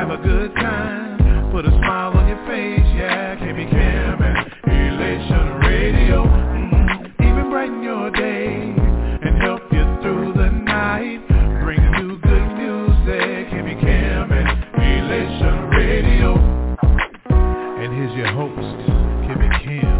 have a good time, put a smile on your face, yeah. KB Cam and Elation Radio, even brighten your day and help you through the night. Bring you good music, KB Cam and Elation Radio. And here's your host, KB Cam.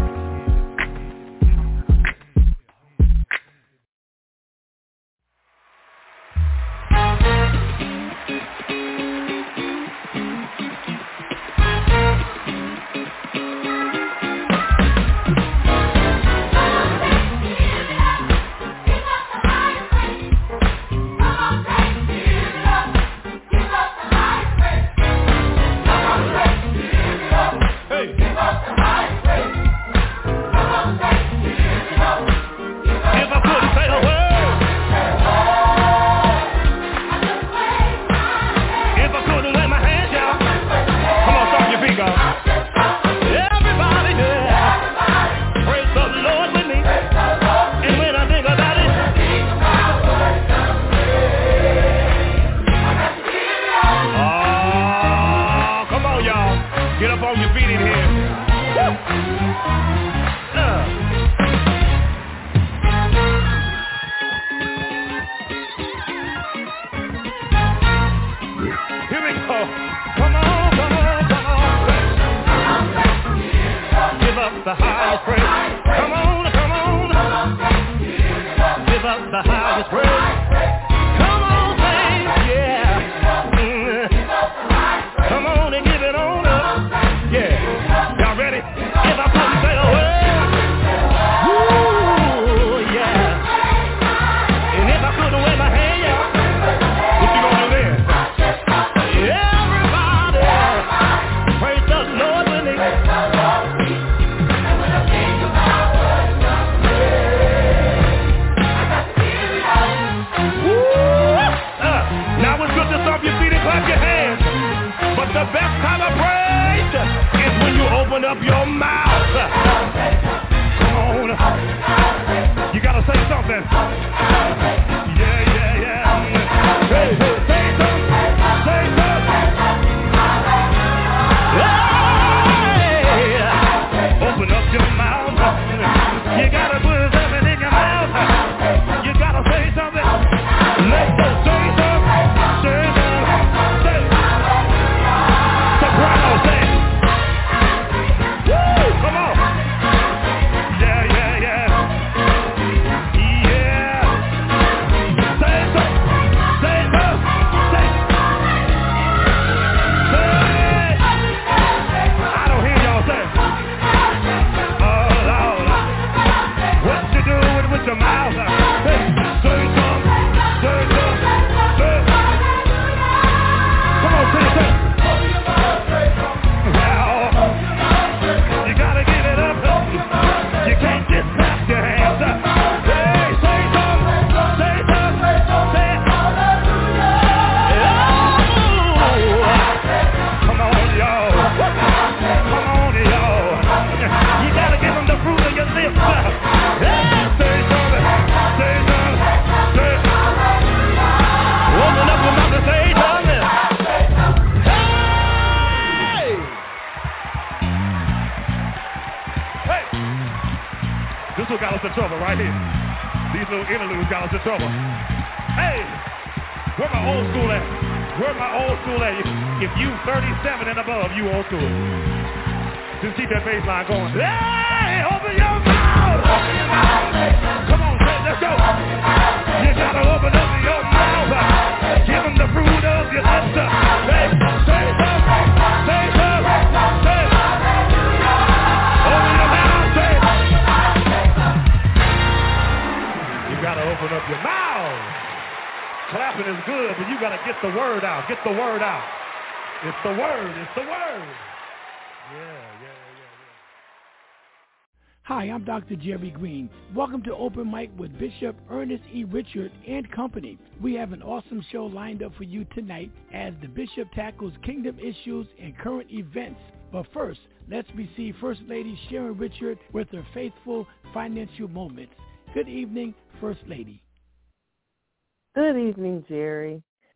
Hi, I'm Dr. Jerry Green. Welcome to Open Mic with Bishop Ernest E. Richard and Company. We have an awesome show lined up for you tonight as the Bishop tackles kingdom issues and current events. But first, let's receive First Lady Sharon Richard with her faithful financial moments. Good evening, First Lady. Good evening, Jerry. This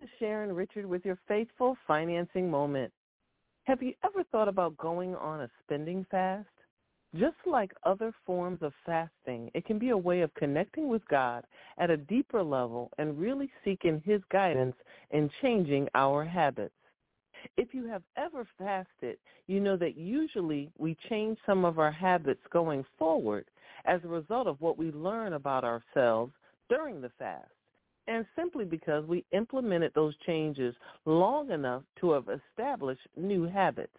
is Sharon Richard with your faithful financing moment. Have you ever thought about going on a spending fast? Just like other forms of fasting, it can be a way of connecting with God at a deeper level and really seeking His guidance in changing our habits. If you have ever fasted, you know that usually we change some of our habits going forward as a result of what we learn about ourselves during the fast, and simply because we implemented those changes long enough to have established new habits.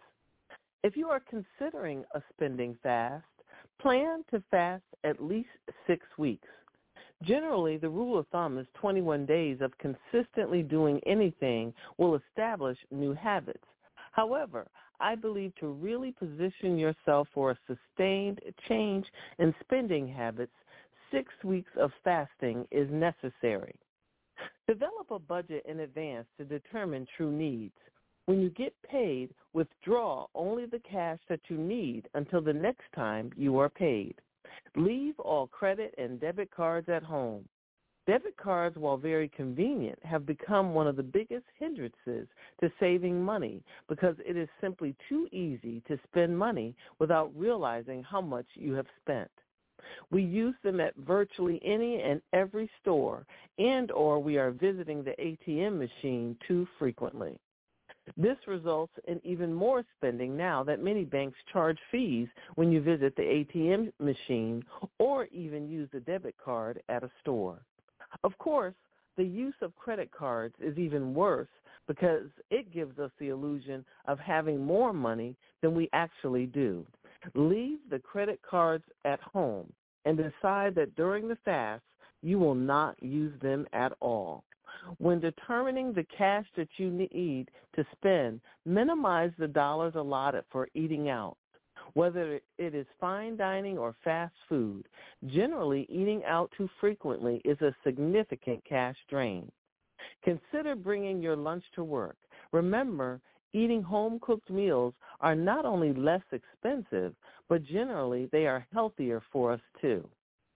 If you are considering a spending fast, plan to fast at least 6 weeks. Generally, the rule of thumb is 21 days of consistently doing anything will establish new habits. However, I believe to really position yourself for a sustained change in spending habits, 6 weeks of fasting is necessary. Develop a budget in advance to determine true needs. When you get paid, withdraw only the cash that you need until the next time you are paid. Leave all credit and debit cards at home. Debit cards, while very convenient, have become one of the biggest hindrances to saving money because it is simply too easy to spend money without realizing how much you have spent. We use them at virtually any and every store, and/or we are visiting the ATM machine too frequently. This results in even more spending now that many banks charge fees when you visit the ATM machine or even use a debit card at a store. Of course, the use of credit cards is even worse because it gives us the illusion of having more money than we actually do. Leave the credit cards at home and decide that during the fast you will not use them at all. When determining the cash that you need to spend, minimize the dollars allotted for eating out. Whether it is fine dining or fast food, generally eating out too frequently is a significant cash drain. Consider bringing your lunch to work. Remember, eating home-cooked meals are not only less expensive, but generally they are healthier for us too.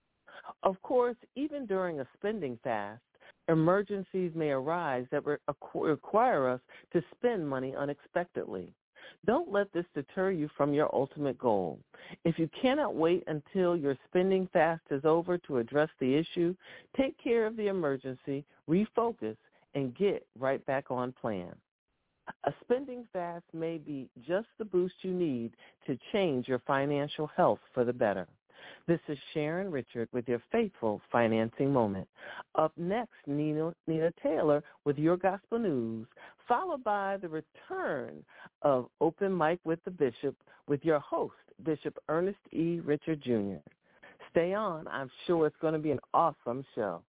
Of course, even during a spending fast, emergencies may arise that require us to spend money unexpectedly. Don't let this deter you from your ultimate goal. If you cannot wait until your spending fast is over to address the issue, take care of the emergency, refocus, and get right back on plan. A spending fast may be just the boost you need to change your financial health for the better. This is Sharon Richard with your faithful financing moment. Up next, Nina Taylor with your gospel news, followed by the return of Open Mic with the Bishop with your host, Bishop Ernest E. Richard Jr. Stay on. I'm sure it's going to be an awesome show.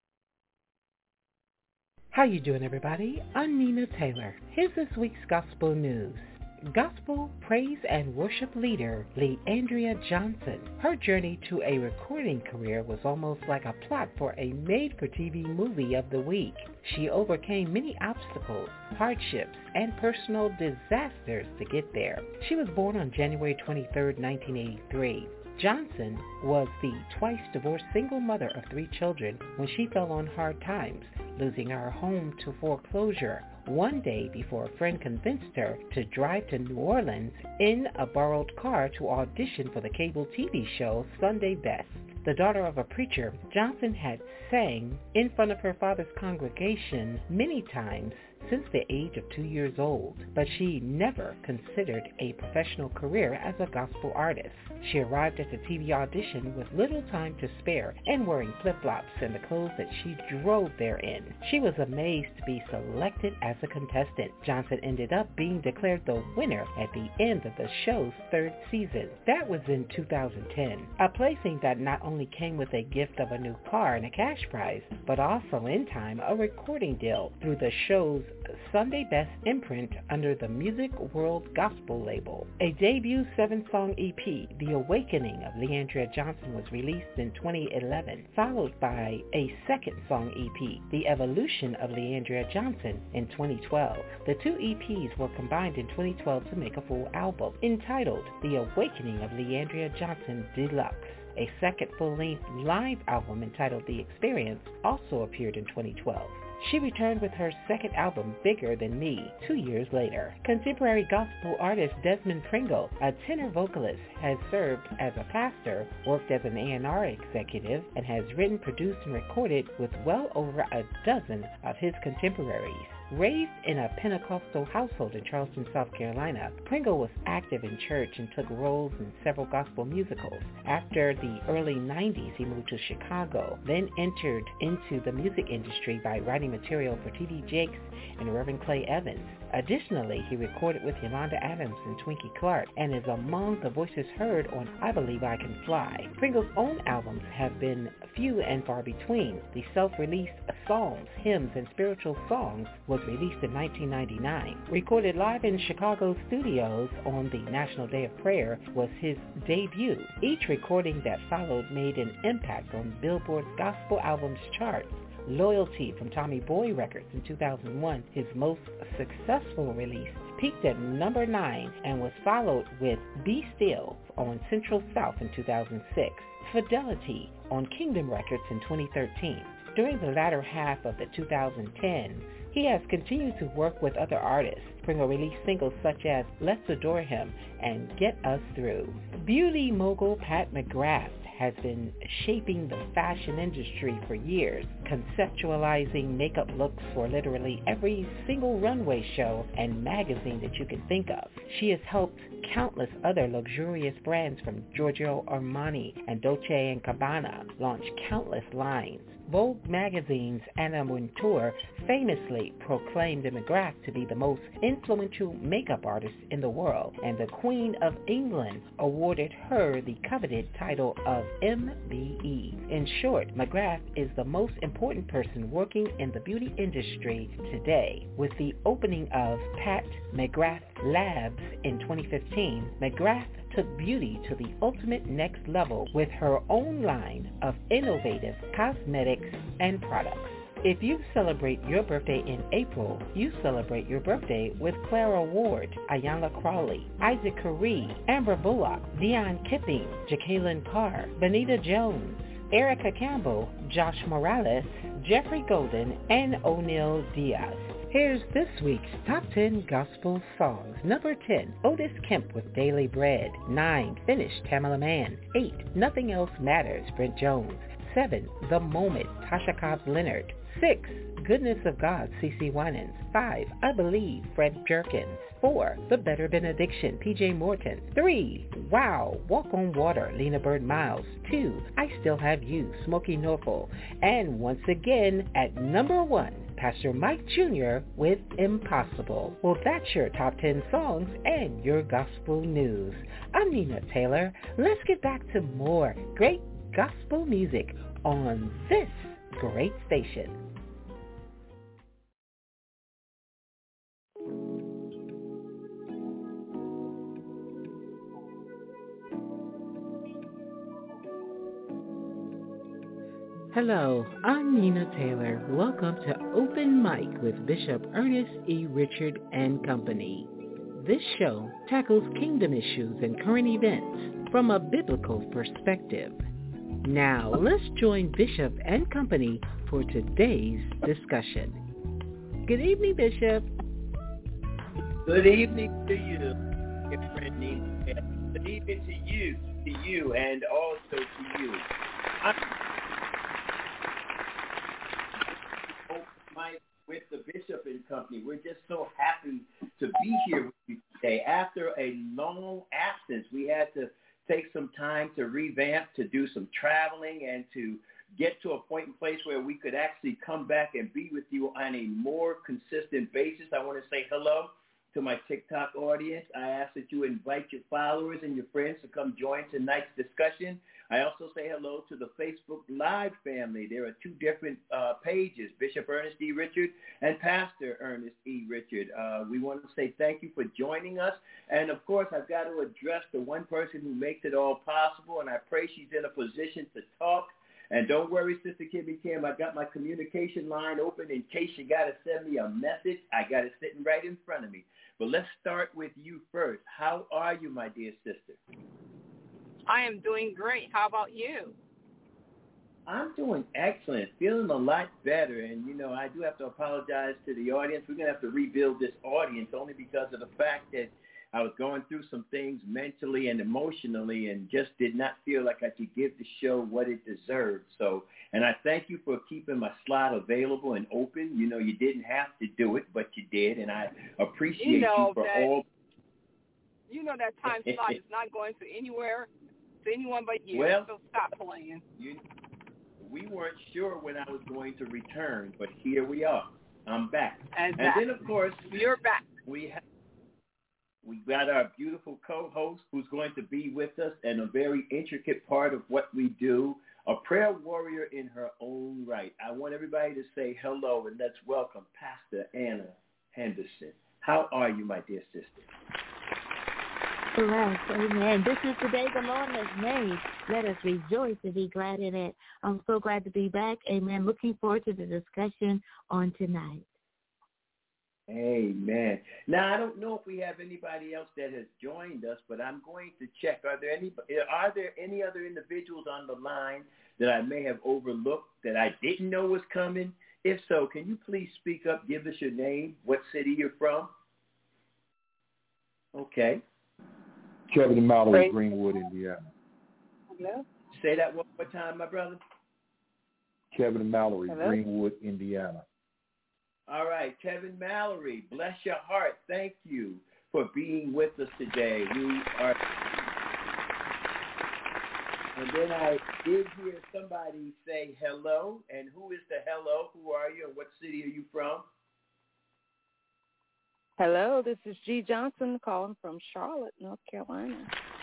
How you doing, everybody? I'm Nina Taylor. Here's this week's gospel news. Gospel praise and worship leader Leandria Johnson. Her journey to a recording career was almost like a plot for a made-for-TV movie of the week. She overcame many obstacles, hardships, and personal disasters to get there. She was born on January 23, 1983. Johnson was the twice-divorced single mother of 3 children when she fell on hard times, losing her home to foreclosure one day before a friend convinced her to drive to New Orleans in a borrowed car to audition for the cable TV show Sunday Best. The daughter of a preacher, Johnson had sang in front of her father's congregation many times since the age of 2 years old, but she never considered a professional career as a gospel artist. She arrived at the TV audition with little time to spare and wearing flip-flops and the clothes that she drove there in. She was amazed to be selected as a contestant. Johnson ended up being declared the winner at the end of the show's 3rd season. That was in 2010, a placing that not only came with a gift of a new car and a cash prize, but also in time a recording deal through the show's Sunday Best imprint under the Music World Gospel label. A debut 7-song EP, The Awakening of Leandria Johnson, was released in 2011, followed by a 2nd song EP, The Evolution of Leandria Johnson, in 2012. The 2 EPs were combined in 2012 to make a full album entitled The Awakening of Leandria Johnson Deluxe. A second full-length live album entitled The Experience also appeared in 2012. She returned with her second album, Bigger Than Me, 2 years later. Contemporary gospel artist Desmond Pringle, a tenor vocalist, has served as a pastor, worked as an A&R executive, and has written, produced, and recorded with well over a dozen of his contemporaries. Raised in a Pentecostal household in Charleston, South Carolina, Pringle was active in church and took roles in several gospel musicals. After the early 90s, he moved to Chicago, then entered into the music industry by writing material for T.D. Jakes and Reverend Clay Evans. Additionally, he recorded with Yolanda Adams and Twinkie Clark and is among the voices heard on I Believe I Can Fly. Pringle's own albums have been few and far between. The self-released Psalms, Hymns, and Spiritual Songs was released in 1999. Recorded live in Chicago studios on the National Day of Prayer was his debut. Each recording that followed made an impact on Billboard's Gospel Albums chart. Loyalty from Tommy Boy Records in 2001, his most successful release, peaked at number 9 and was followed with Be Still on Central South in 2006. Fidelity on Kingdom Records in 2013. During the latter half of the 2010s, he has continued to work with other artists. Pringle released singles such as Let's Adore Him and Get Us Through. Beauty mogul Pat McGrath has been shaping the fashion industry for years, conceptualizing makeup looks for literally every single runway show and magazine that you can think of. She has helped countless other luxurious brands from Giorgio Armani and Dolce & Gabbana launch countless lines. Vogue magazine's Anna Wintour famously proclaimed McGrath to be the most influential makeup artist in the world, and the Queen of England awarded her the coveted title of MBE. In short, McGrath is the most important person working in the beauty industry today. With the opening of Pat McGrath Labs in 2015, McGrath took beauty to the ultimate next level with her own line of innovative cosmetics and products. If you celebrate your birthday in April, you celebrate your birthday with Clara Ward, Ayanna Crawley, Isaac Curry, Amber Bullock, Dion Kipping, Jacqueline Carr, Benita Jones, Erica Campbell, Josh Morales, Jeffrey Golden, and O'Neal Diaz. Here's this week's Top 10 Gospel Songs. Number 10, Otis Kemp with Daily Bread. 9, Finish, Tamela Mann. 8, Nothing Else Matters, Brent Jones. 7, The Moment, Tasha Cobbs Leonard. 6, Goodness of God, CeCe Winans. 5, I Believe, Fred Jerkins. 4, The Better Benediction, PJ Morton. 3, Wow, Walk on Water, Lena Bird Miles. 2, I Still Have You, Smokey Norfolk. And once again, at number 1, Pastor Mike Jr. with Impossible. Well, that's your top 10 songs and your gospel news. I'm Nina Taylor. Let's get back to more great gospel music on this great station. Hello, I'm Nina Taylor. Welcome to Open Mic with Bishop Ernest E. Richard and Company. This show tackles kingdom issues and current events from a biblical perspective. Now, let's join Bishop and Company for today's discussion. Good evening, Bishop. Good evening to you, your friend Nina. Good evening to you, and also to you. With the Bishop and Company. We're just so happy to be here with you today. After a long absence, we had to take some time to revamp, to do some traveling, and to get to a point and place where we could actually come back and be with you on a more consistent basis. I want to say hello to my TikTok audience. I ask that you invite your followers and your friends to come join tonight's discussion. I also say hello to the Facebook Live family. There are 2 different pages, Bishop Ernest E. Richard and Pastor Ernest E. Richard. We want to say thank you for joining us. And, of course, I've got to address the one person who makes it all possible, and I pray she's in a position to talk. And don't worry, Sister Kimmy Kim, I got my communication line open in case you got to send me a message. I got it sitting right in front of me. But let's start with you first. How are you, my dear sister? I am doing great. How about you? I'm doing excellent, feeling a lot better. And, I do have to apologize to the audience. We're going to have to rebuild this audience only because of the fact that I was going through some things mentally and emotionally and just did not feel like I could give the show what it deserved. So, and I thank you for keeping my slot available and open. You didn't have to do it, but you did, and I appreciate you for all. You know that time slot is not going to anywhere, to anyone but you, so stop playing. We weren't sure when I was going to return, but here we are. I'm back. Exactly. And then, of course, you're back. We got our beautiful co-host who's going to be with us and a very intricate part of what we do, a prayer warrior in her own right. I want everybody to say hello, and let's welcome Pastor Anna Henderson. How are you, my dear sister? Bless, amen. This is the day the Lord has made. Let us rejoice and be glad in it. I'm so glad to be back. Amen. Looking forward to the discussion on tonight. Amen. Now, I don't know if we have anybody else that has joined us, but I'm going to check. Are there any other individuals on the line that I may have overlooked that I didn't know was coming? If so, can you please speak up, give us your name, what city you're from? Okay. Kevin Mallory, Greenwood, Indiana. Hello? Say that one more time, my brother. Kevin Mallory, Greenwood, Indiana. All right, Kevin Mallory, bless your heart. Thank you for being with us today. And then I did hear somebody say hello. And who is the hello? Who are you and what city are you from? Hello, this is G. Johnson calling from Charlotte, North Carolina.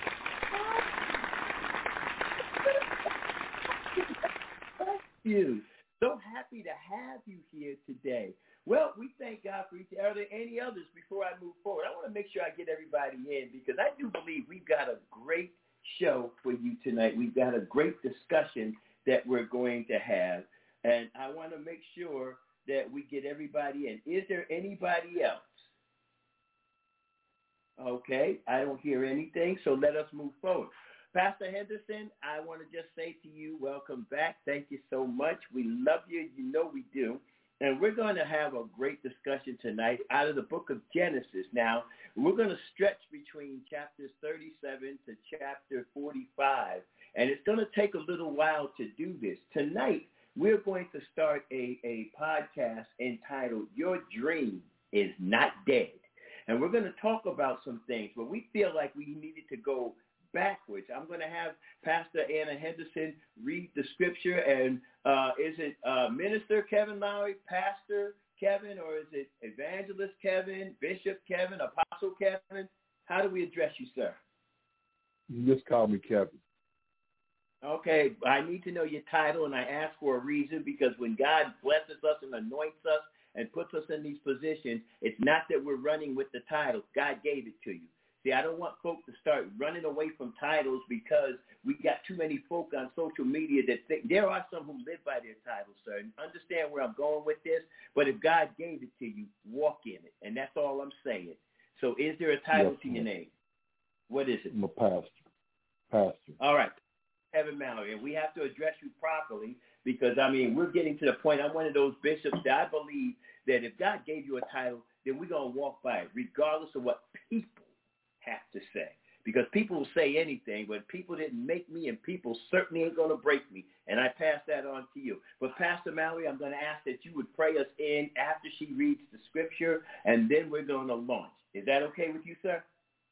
Thank you. So happy to have you here today. Well, we thank God for each. Are there any others before I move forward? I want to make sure I get everybody in because I do believe we've got a great show for you tonight. We've got a great discussion that we're going to have, and I want to make sure that we get everybody in. Is there anybody else? Okay, I don't hear anything, so let us move forward. Pastor Henderson, I want to just say to you, welcome back. Thank you so much. We love you. You know we do. And we're going to have a great discussion tonight out of the book of Genesis. Now, we're going to stretch between chapters 37 to chapter 45, and it's going to take a little while to do this. Tonight, we're going to start a podcast entitled Your Dream is Not Dead. And we're going to talk about some things, but we feel like we needed to go backwards. I'm going to have Pastor Anna Henderson read the scripture. And is it Minister Kevin Lowry, Pastor Kevin, or is it Evangelist Kevin, Bishop Kevin, Apostle Kevin? How do we address you, sir? You just call me Kevin. Okay, I need to know your title, and I ask for a reason because when God blesses us and anoints us and puts us in these positions, it's not that we're running with the titles. God gave it to you. See, I don't want folks to start running away from titles because we got too many folk on social media that think there are some who live by their titles, sir. And understand where I'm going with this, but if God gave it to you, walk in it, and that's all I'm saying. So is there a title to your name? What is it? I'm a pastor. All right. Kevin Mallory, and we have to address you properly because, we're getting to the point. I'm one of those bishops that I believe that if God gave you a title, then we're going to walk by it, regardless of what people have to say. Because people will say anything, but people didn't make me, and people certainly ain't going to break me. And I pass that on to you. But Pastor Mallory, I'm going to ask that you would pray us in after she reads the scripture, and then we're going to launch. Is that okay with you, sir?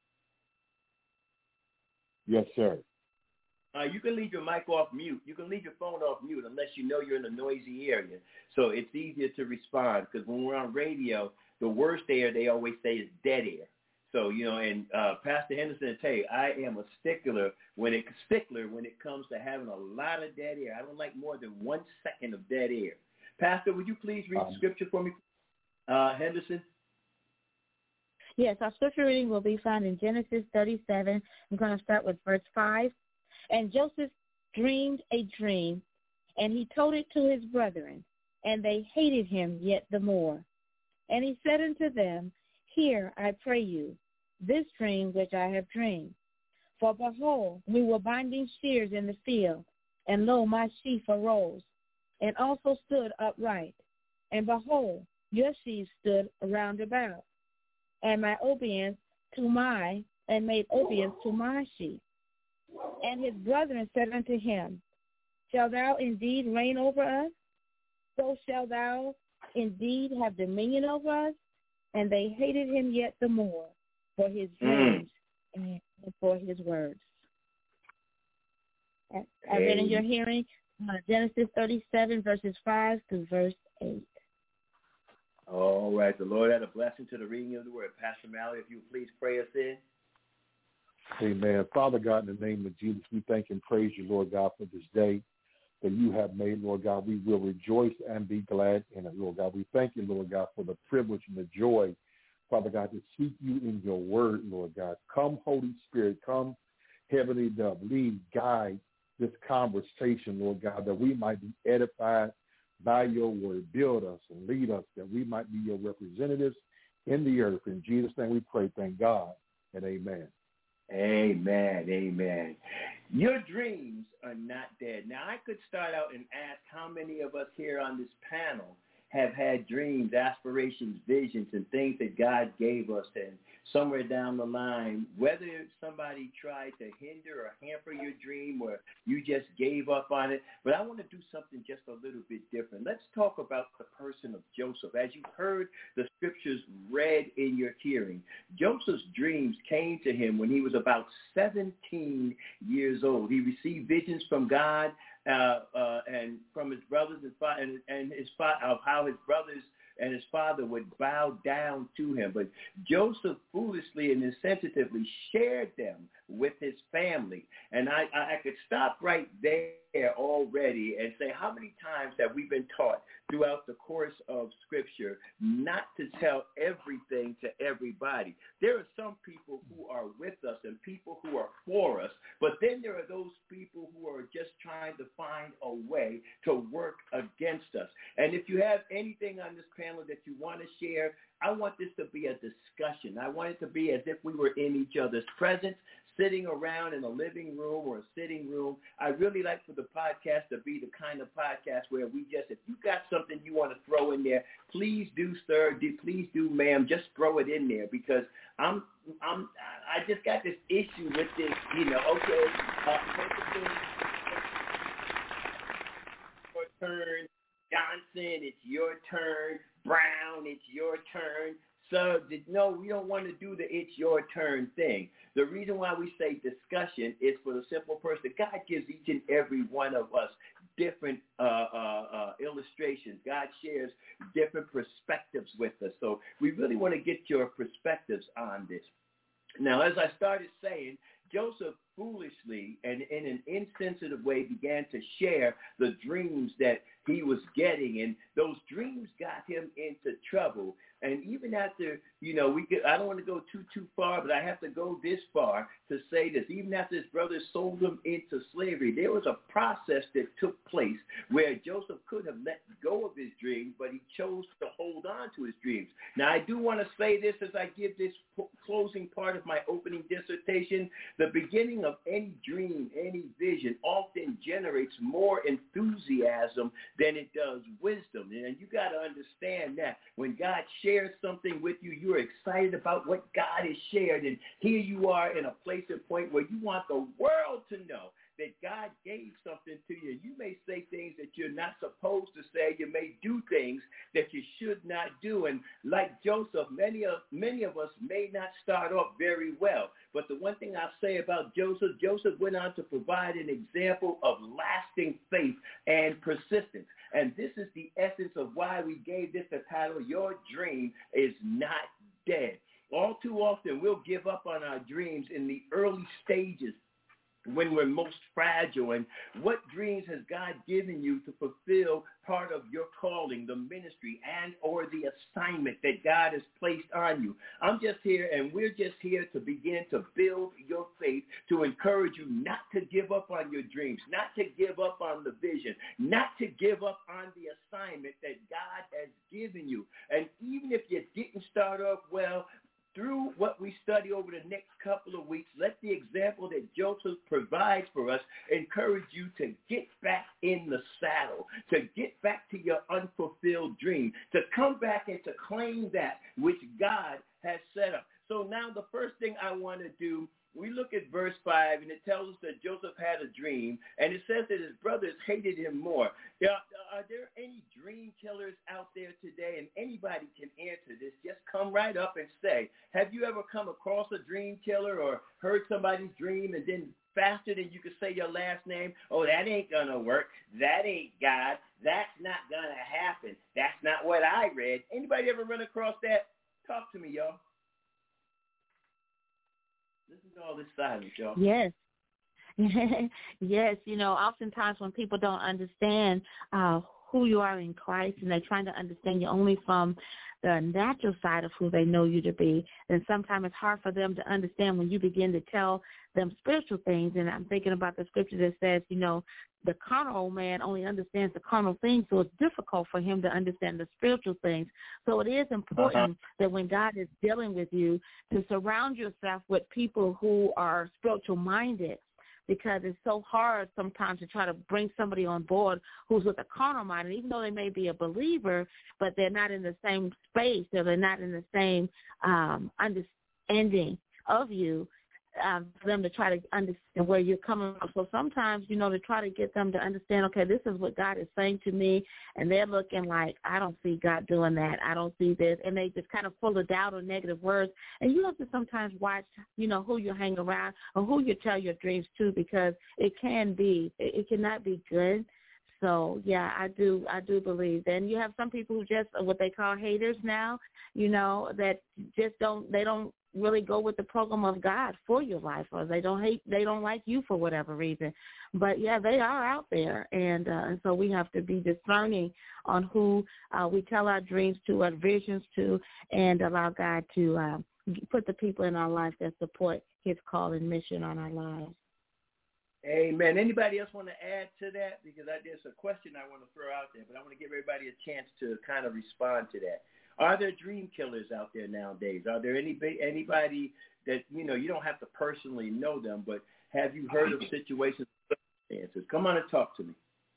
Yes, sir. You can leave your mic off mute. You can leave your phone off mute unless you know you're in a noisy area. So it's easier to respond because when we're on radio, the worst air they always say is dead air. So, and Pastor Henderson will tell you, I am a stickler when it comes to having a lot of dead air. I don't like more than 1 second of dead air. Pastor, would you please read the scripture for me, Henderson? Yes, our scripture reading will be found in Genesis 37. I'm going to start with verse 5. And Joseph dreamed a dream, and he told it to his brethren, and they hated him yet the more. And he said unto them, Hear, I pray you, this dream which I have dreamed. For behold, we were binding sheaves in the field, and lo, my sheaf arose, and also stood upright. And behold, your sheaves stood round about, and my obedience and made obedience to my sheep. And his brethren said unto him, Shalt thou indeed reign over us? So shalt thou indeed have dominion over us? And they hated him yet the more for his dreams and for his words. I read in your hearing Genesis 37, verses 5 through verse 8. All right. The Lord add a blessing to the reading of the word. Pastor Mallory, if you would please pray us in. Amen. Father God, in the name of Jesus, we thank and praise you, Lord God, for this day that you have made, Lord God. We will rejoice and be glad in it, Lord God. We thank you, Lord God, for the privilege and the joy, Father God, to seek you in your word, Lord God. Come, Holy Spirit, come, Heavenly Dove, lead, guide this conversation, Lord God, that we might be edified by your word. Build us and lead us, that we might be your representatives in the earth. In Jesus' name we pray, thank God, and amen. Amen, amen. Your dreams are not dead. Now, I could start out and ask how many of us here on this panel have had dreams, aspirations, visions, and things that God gave us, and somewhere down the line, whether somebody tried to hinder or hamper your dream or you just gave up on it. But I want to do something just a little bit different. Let's talk about the person of Joseph. As you heard the scriptures read in your hearing, Joseph's dreams came to him when he was about 17 years old. He received visions from God and from his brothers and his of how his brothers and his father would bow down to him. But Joseph foolishly and insensitively shared them with his family. And I could stop right there already and say, how many times have we been taught throughout the course of Scripture not to tell everything to everybody? There are some people who are with us and people who are for us, but then there are those people who are just trying to find a way to work against us. And if you have anything on this panel that you want to share, I want this to be a discussion. I want it to be as if we were in each other's presence, sitting around in a living room or a sitting room. I really like for the podcast to be the kind of podcast where we just, if you got something you want to throw in there, please do, sir. Please do, ma'am. Just throw it in there, because I just got this issue with this. Okay, your turn. Johnson, it's your turn. Brown, it's your turn. So, no, we don't want to do the it's your turn thing. The reason why we say discussion is for the simple person. God gives each and every one of us different illustrations. God shares different perspectives with us. So we really want to get your perspectives on this. Now, as I started saying, Joseph foolishly and in an insensitive way began to share the dreams that he was getting, and those dreams got him into trouble. And even after, I don't want to go too far, but I have to go this far to say this. Even after his brothers sold him into slavery, there was a process that took place where Joseph could have let go of his dreams, but he chose to hold on to his dreams. Now, I do want to say this as I give this closing part of my opening dissertation. The beginning of any dream, any vision, often generates more enthusiasm than it does wisdom. And you got to understand that when God shares something with you, you're excited about what God has shared. And here you are in a place and point where you want the world to know that God gave something to you. You may say things that you're not supposed to say. You may do things that you should not do. And like Joseph, many of us may not start off very well. But the one thing I'll say about Joseph went on to provide an example of lasting faith and persistence. And this is the essence of why we gave this the title, Your Dream is Not Dead. All too often, we'll give up on our dreams in the early stages when we're most fragile. And what dreams has God given you to fulfill part of your calling, the ministry, and or the assignment that God has placed on you? I'm just here, and we're just here to begin to build your faith, to encourage you not to give up on your dreams, not to give up on the vision, not to give up on the assignment that God has given you. And even if you didn't start off well, through what we study over the next couple of weeks, let the example that Joseph provides for us encourage you to get back in the saddle, to get back to your unfulfilled dream, to come back and to claim that which God has set up. So now the first thing I want to do, we look at verse 5, and it tells us that Joseph had a dream, and it says that his brothers hated him more. Are there any dream killers out there today? And anybody can answer this. Just come right up and say, have you ever come across a dream killer or heard somebody's dream and then faster than you could say your last name? Oh, that ain't going to work. That ain't God. That's not going to happen. That's not what I read. Anybody ever run across that? Talk to me, y'all. Listen to all this silence, y'all. Yes. Yes, oftentimes when people don't understand who you are in Christ and they're trying to understand you only from the natural side of who they know you to be, then sometimes it's hard for them to understand when you begin to tell them spiritual things. And I'm thinking about the scripture that says, the carnal man only understands the carnal things, so it's difficult for him to understand the spiritual things. So it is important that when God is dealing with you, to surround yourself with people who are spiritual minded, because it's so hard sometimes to try to bring somebody on board who's with a carnal mind, and even though they may be a believer, but they're not in the same space, or they're not in the same understanding of you, for them to try to understand where you're coming from. So sometimes, to try to get them to understand, okay, this is what God is saying to me, and they're looking like, I don't see God doing that. I don't see this. And they just kind of full of doubt or negative words. And you have to sometimes watch, who you hang around or who you tell your dreams to, because it cannot be good. So, yeah, I do believe. And you have some people who just what they call haters now, that just don't really go with the program of God for your life, or they don't like you for whatever reason. But yeah, they are out there, and so we have to be discerning on who we tell our dreams to, our visions to, and allow God to put the people in our life that support His call and mission on our lives. Amen. Anybody else want to add to that? Because there's a question I want to throw out there, but I want to give everybody a chance to kind of respond to that. Are there dream killers out there nowadays? Are there anybody that, you don't have to personally know them, but have you heard of situations, circumstances? Come on and talk to me.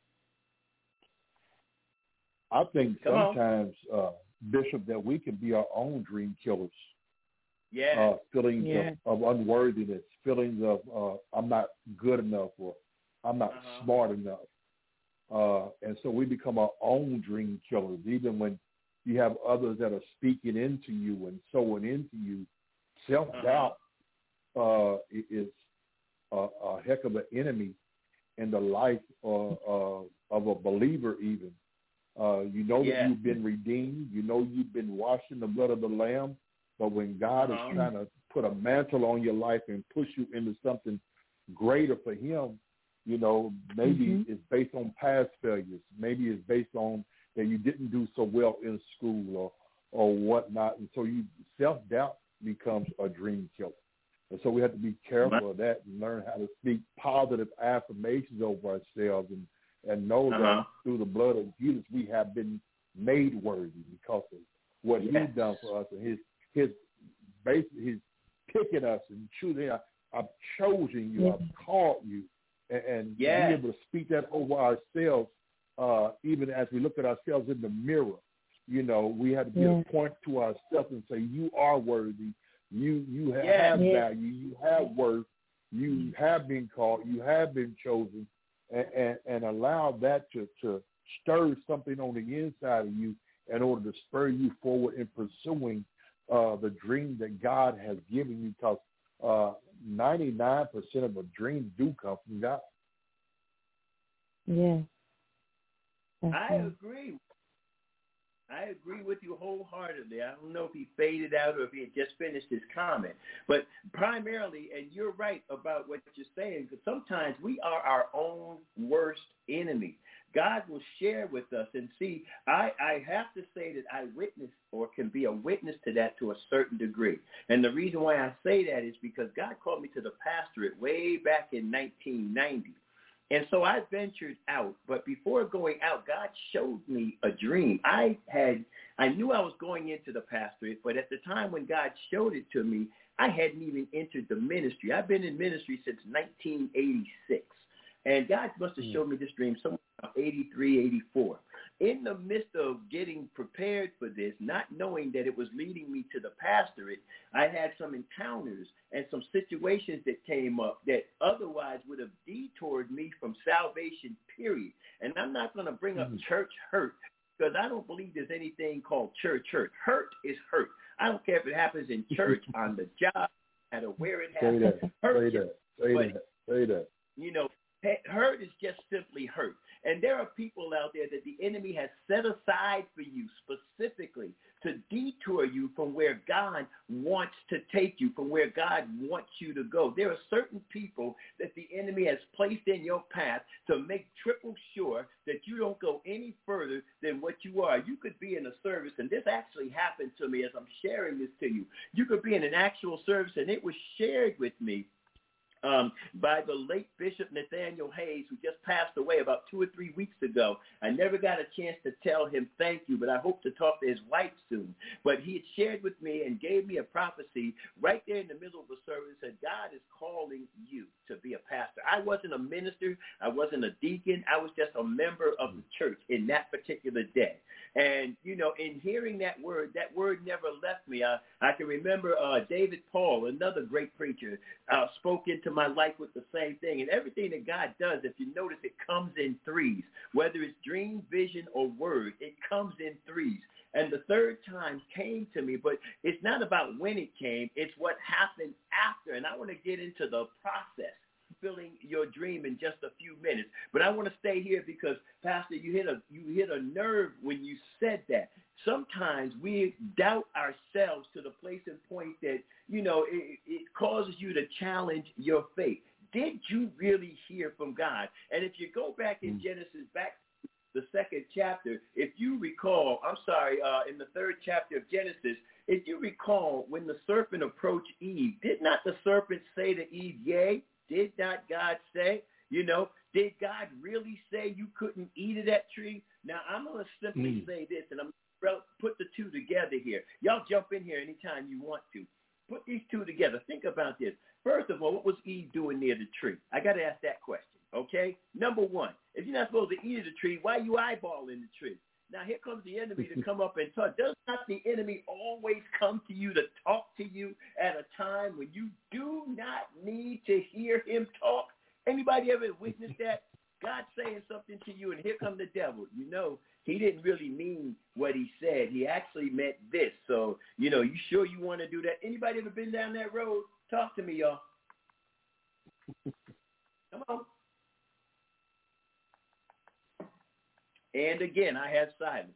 I think sometimes, Bishop, that we can be our own dream killers. Yeah. Feelings of unworthiness, feelings of I'm not good enough, or I'm not smart enough. And so we become our own dream killers, even when you have others that are speaking into you and sowing into you. Self-doubt is a heck of an enemy in the life of a believer even. That you've been redeemed. You've been washed in the blood of the Lamb. But when God is trying to put a mantle on your life and push you into something greater for Him, maybe it's based on past failures. Maybe it's based on that you didn't do so well in school or whatnot. And so self-doubt becomes a dream killer. And so we have to be careful of that and learn how to speak positive affirmations over ourselves and know that through the blood of Jesus we have been made worthy because of what He's done for us, and his picking us and choosing. I've chosen you. I've called you, and be able to speak that over ourselves. Even as we look at ourselves in the mirror, we have to be able to point to ourselves and say, you are worthy. You have value. You have worth. You have been called. You have been chosen, and allow that to stir something on the inside of you in order to spur you forward in pursuing the dream that God has given you, because 99% of the dreams do come from God. Yeah. I agree. I agree with you wholeheartedly. I don't know if he faded out or if he had just finished his comment. But primarily, and you're right about what you're saying, because sometimes we are our own worst enemy. God will share with us. And see, I have to say that I witness or can be a witness to that to a certain degree. And the reason why I say that is because God called me to the pastorate way back in 1990. And so I ventured out, but before going out, God showed me a dream. I knew I was going into the pastorate, but at the time when God showed it to me, I hadn't even entered the ministry. I've been in ministry since 1986. And God must have showed me this dream somewhere around 83, 84. In the midst of getting prepared for this, not knowing that it was leading me to the pastorate, I had some encounters and some situations that came up that otherwise would have detoured me from salvation, period. And I'm not going to bring up church hurt, because I don't believe there's anything called church hurt. Hurt is hurt. I don't care if it happens in church, on the job, no matter where it happens. Say that. You know, hurt is just simply hurt. And there are people out there that the enemy has set aside for you specifically to detour you from where God wants to take you, from where God wants you to go. There are certain people that the enemy has placed in your path to make triple sure that you don't go any further than what you are. You could be in a service, and this actually happened to me as I'm sharing this to you. You could be in an actual service, and it was shared with me by the late Bishop Nathaniel Hayes, who just passed away about 2 or 3 weeks ago. I never got a chance to tell him thank you, but I hope to talk to his wife soon. But he had shared with me and gave me a prophecy right there in the middle of the service that God is calling you to be a pastor. I wasn't a minister. I wasn't a deacon. I was just a member of the church in that particular day. And, you know, in hearing that word never left me. I can remember David Paul, another great preacher, spoke into my life with the same thing. And everything that God does, if you notice, it comes in threes. Whether it's dream, vision, or word, it comes in threes. And the third time came to me, but it's not about when it came. It's what happened after. And I want to get into the process, fulfilling your dream, in just a few minutes. But I want to stay here because, Pastor, you hit a nerve when you said that. Sometimes we doubt ourselves to the place and point that, you know, it causes you to challenge your faith. Did you really hear from God? And if you go back in Genesis, back to the second chapter, if you recall, in the third chapter of Genesis, if you recall, when the serpent approached Eve, did not the serpent say to Eve, yea? Did not God say? You know, did God really say you couldn't eat of that tree? Now, I'm going to simply say this, and I'm going to put the two together here. Y'all jump in here anytime you want to. Put these two together. Think about this. First of all, what was Eve doing near the tree? I got to ask that question, okay? Number one, if you're not supposed to eat of the tree, why are you eyeballing the tree? Now, here comes the enemy to come up and talk. Does not the enemy always come to you to talk to you at a time when you do not need to hear him talk? Anybody ever witnessed that? God saying something to you, and here comes the devil. You know, he didn't really mean what he said. He actually meant this. So, you know, you sure you want to do that? Anybody ever been down that road? Talk to me, y'all. Come on. And again, I have silence.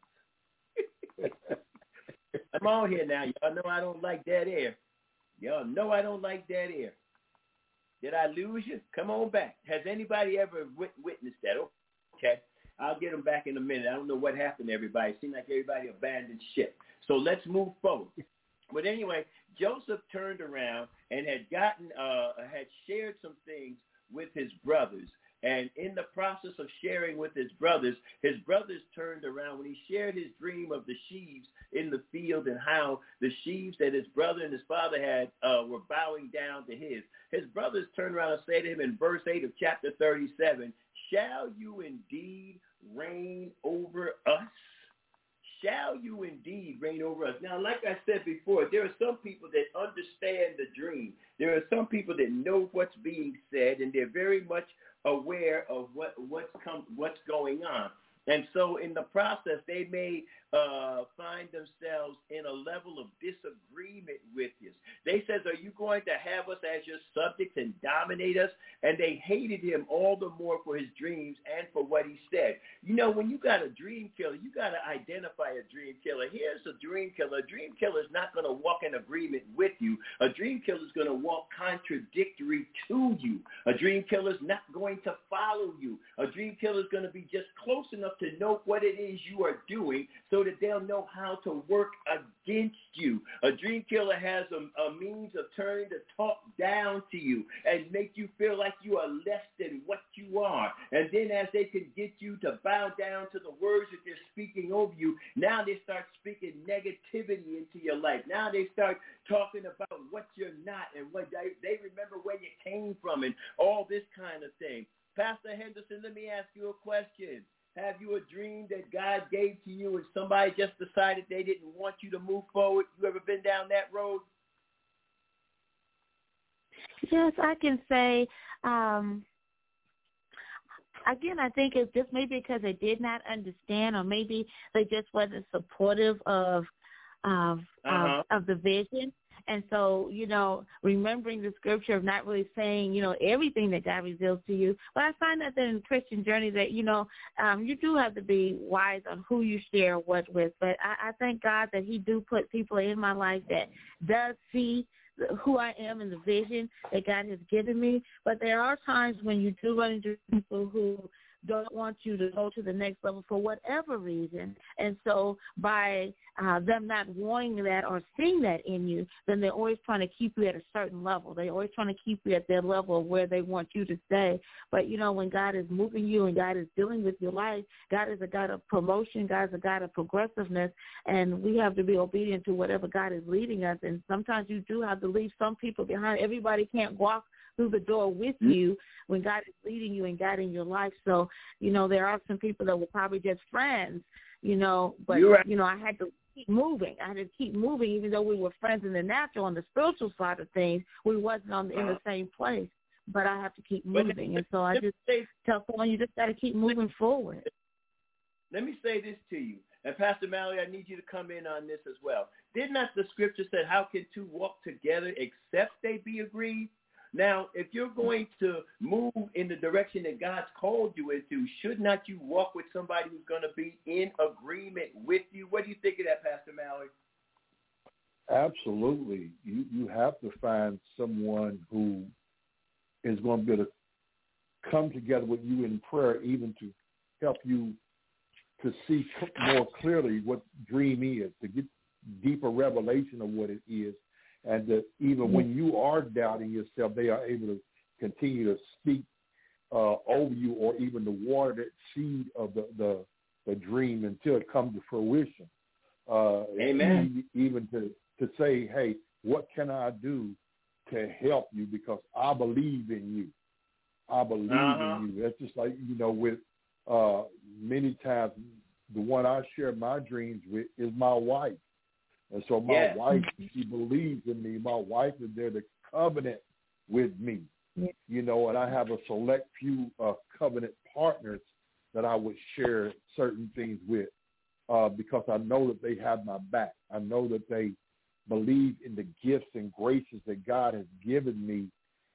I'm on here now. Y'all know I don't like dead air. Y'all know I don't like dead air. Did I lose you? Come on back. Has anybody ever witnessed that? Okay. I'll get them back in a minute. I don't know what happened to everybody. It seemed like everybody abandoned ship. So let's move forward. But anyway, Joseph turned around and had shared some things with his brothers. And in the process of sharing with his brothers turned around when he shared his dream of the sheaves in the field and how the sheaves that his brother and his father had were bowing down to his. His brothers turned around and said to him in verse 8 of chapter 37, shall you indeed reign over us? Shall you indeed reign over us? Now, like I said before, there are some people that understand the dream. There are some people that know what's being said, and they're very much aware of what's going on. And so in the process, they may find themselves in a level of disagreement with you. They says, are you going to have us as your subjects and dominate us? And they hated him all the more for his dreams and for what he said. You know, when you got a dream killer, you got to identify a dream killer. Here's a dream killer. A dream killer is not going to walk in agreement with you. A dream killer is going to walk contradictory to you. A dream killer is not going to follow you. A dream killer is going to be just close enough to know what it is you are doing so that they'll know how to work against you. A dream killer has a means of turning the talk down to you and make you feel like you are less than what you are. And then as they can get you to bow down to the words that they're speaking over you, now they start speaking negativity into your life. Now they start talking about what you're not and what they remember where you came from and all this kind of thing. Pastor Henderson, let me ask you a question. Have you a dream that God gave to you and somebody just decided they didn't want you to move forward? You ever been down that road? Yes, I can say, again, I think it's just maybe because they did not understand, or maybe they just wasn't supportive of the vision. And so, remembering the scripture of not really saying, everything that God reveals to you. But I find that in the Christian journey that, you do have to be wise on who you share what with. But I thank God that he do put people in my life that does see who I am and the vision that God has given me. But there are times when you do run into people who don't want you to go to the next level for whatever reason. And so by them not wanting that or seeing that in you, then they're always trying to keep you at a certain level. They're always trying to keep you at their level of where they want you to stay. But, when God is moving you and God is dealing with your life, God is a God of promotion. God is a God of progressiveness, and we have to be obedient to whatever God is leading us. And sometimes you do have to leave some people behind. Everybody can't walk through the door with you when God is leading you and guiding your life. So, there are some people that were probably just friends, but, I had to keep moving. I had to keep moving, even though we were friends in the natural. On the spiritual side of things, we wasn't in the same place, but I have to keep moving. And so I just tell someone, you just got to keep moving forward. Let me say this to you. And Pastor Mallory, I need you to come in on this as well. Did not the scripture say, how can two walk together except they be agreed? Now, if you're going to move in the direction that God's called you into, should not you walk with somebody who's going to be in agreement with you? What do you think of that, Pastor Mallory? Absolutely. You have to find someone who is going to be able to come together with you in prayer, even to help you to see more clearly what dream is, to get deeper revelation of what it is. And that even when you are doubting yourself, they are able to continue to speak over you, or even to water that seed of the dream until it comes to fruition. Amen. Even to say, hey, what can I do to help you? Because I believe in you. I believe in you. That's just like, with many times the one I share my dreams with is my wife. And so my wife, she believes in me. My wife is there to covenant with me, and I have a select few covenant partners that I would share certain things with because I know that they have my back. I know that they believe in the gifts and graces that God has given me,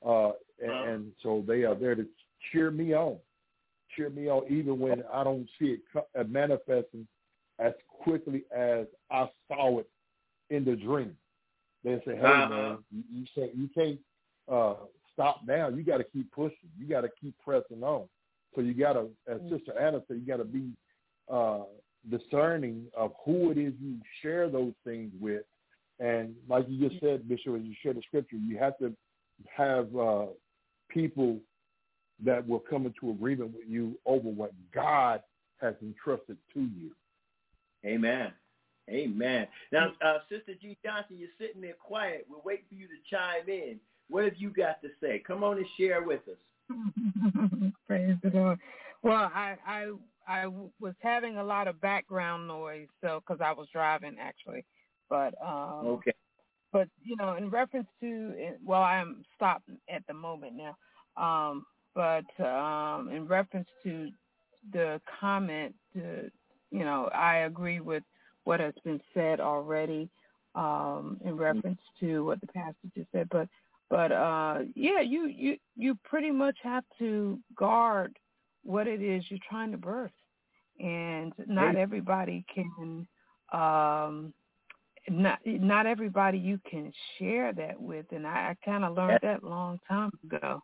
and so they are there to cheer me on even when I don't see it manifesting as quickly as I saw it in the dream. They say, hey, man, you can't stop now. You got to keep pushing. You got to keep pressing on. So you got to, as Sister Anna said, you got to be discerning of who it is you share those things with. And like you just said, Bishop, as you share the scripture, you have to have people that will come into agreement with you over what God has entrusted to you. Amen. Amen. Now, Sister G. Johnson, you're sitting there quiet. We're waiting for you to chime in. What have you got to say? Come on and share with us. Praise the Lord. Well, I was having a lot of background noise, so because I was driving actually, but okay. But in reference to, well, I am stopped at the moment now. But in reference to the comment, I agree with what has been said already in reference to what the pastor just said. But you pretty much have to guard what it is you're trying to birth, and not everybody can. Not everybody you can share that with, and I kind of learned that a long time ago.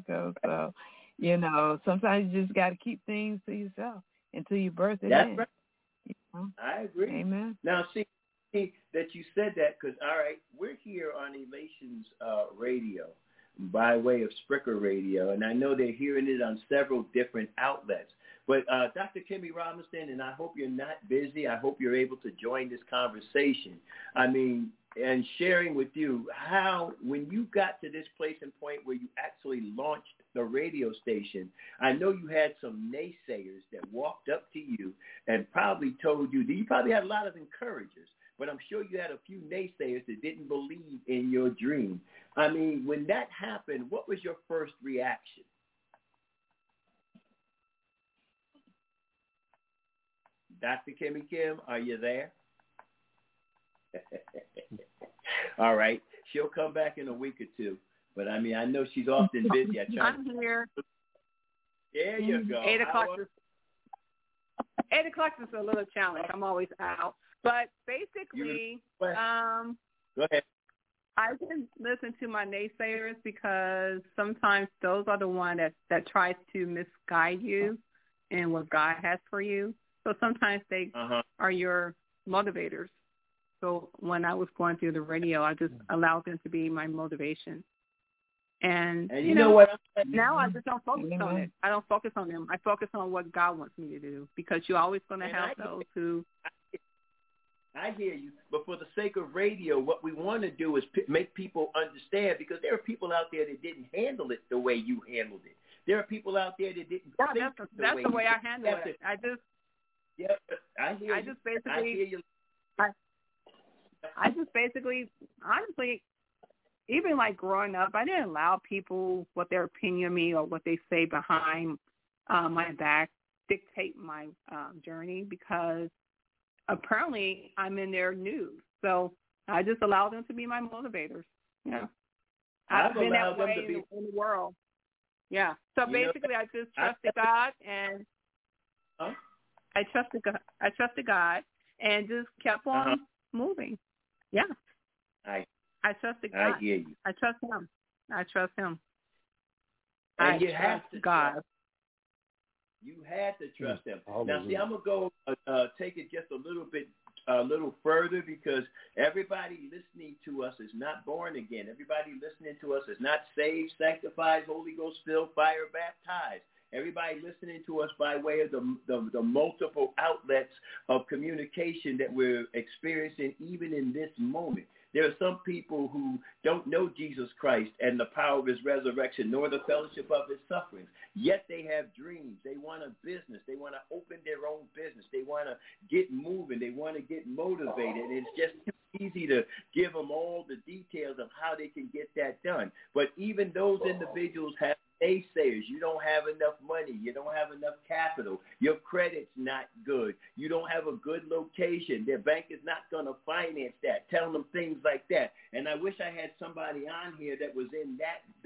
So, sometimes you just got to keep things to yourself until you birth it in. Right. I agree. Amen. Now, see that you said that because, all right, we're here on Elations Radio by way of Spreaker Radio, and I know they're hearing it on several different outlets. But Dr. Kimmy Robinson, and I hope you're not busy. I hope you're able to join this conversation. I mean, and sharing with you how, when you got to this place and point where you actually launched the radio station, I know you had some naysayers that walked up to you and probably told you, you probably had a lot of encouragers, but I'm sure you had a few naysayers that didn't believe in your dream. I mean, when that happened, what was your first reaction? Dr. Kimmy Kim, are you there? All right. She'll come back in a week or two. But, I mean, I know she's often busy. I'm here. There you go. 8 o'clock is a little challenge. I'm always out. But basically, Go ahead. I can listen to my naysayers because sometimes those are the ones that tries to misguide you in what God has for you. So sometimes they are your motivators. So when I was going through the radio, I just allowed them to be my motivation. And you know what? Now I just don't focus on it. I don't focus on them. I focus on what God wants me to do because you're always going to have those who... I hear you. But for the sake of radio, what we want to do is make people understand, because there are people out there that didn't handle it the way you handled it. There are people out there that didn't think that's the way I handle it. I just basically, honestly, even like growing up, I didn't allow people what their opinion of me or what they say behind my back dictate my journey, because apparently I'm in their news. So I just allow them to be my motivators. Yeah. I've been that way in the world. Yeah. So basically I just trusted God and I trusted God and just kept on moving. Yeah. I trusted God. I hear you. I trust him. And I you have trust to God. You had to trust him. Now, see, I'm going to go take it just a little further, because everybody listening to us is not born again. Everybody listening to us is not saved, sanctified, Holy Ghost filled, fire baptized. Everybody listening to us by way of the multiple outlets of communication that we're experiencing even in this moment. There are some people who don't know Jesus Christ and the power of his resurrection, nor the fellowship of his sufferings. Yet they have dreams. They want a business. They want to open their own business. They want to get moving. They want to get motivated. It's just too easy to give them all the details of how they can get that done. But even those individuals have naysayers. You don't have enough money. You don't have enough capital. Your credit's not good. You don't have a good location. Their bank is not going to finance that. Telling them things like that. And I wish I had somebody on here that was in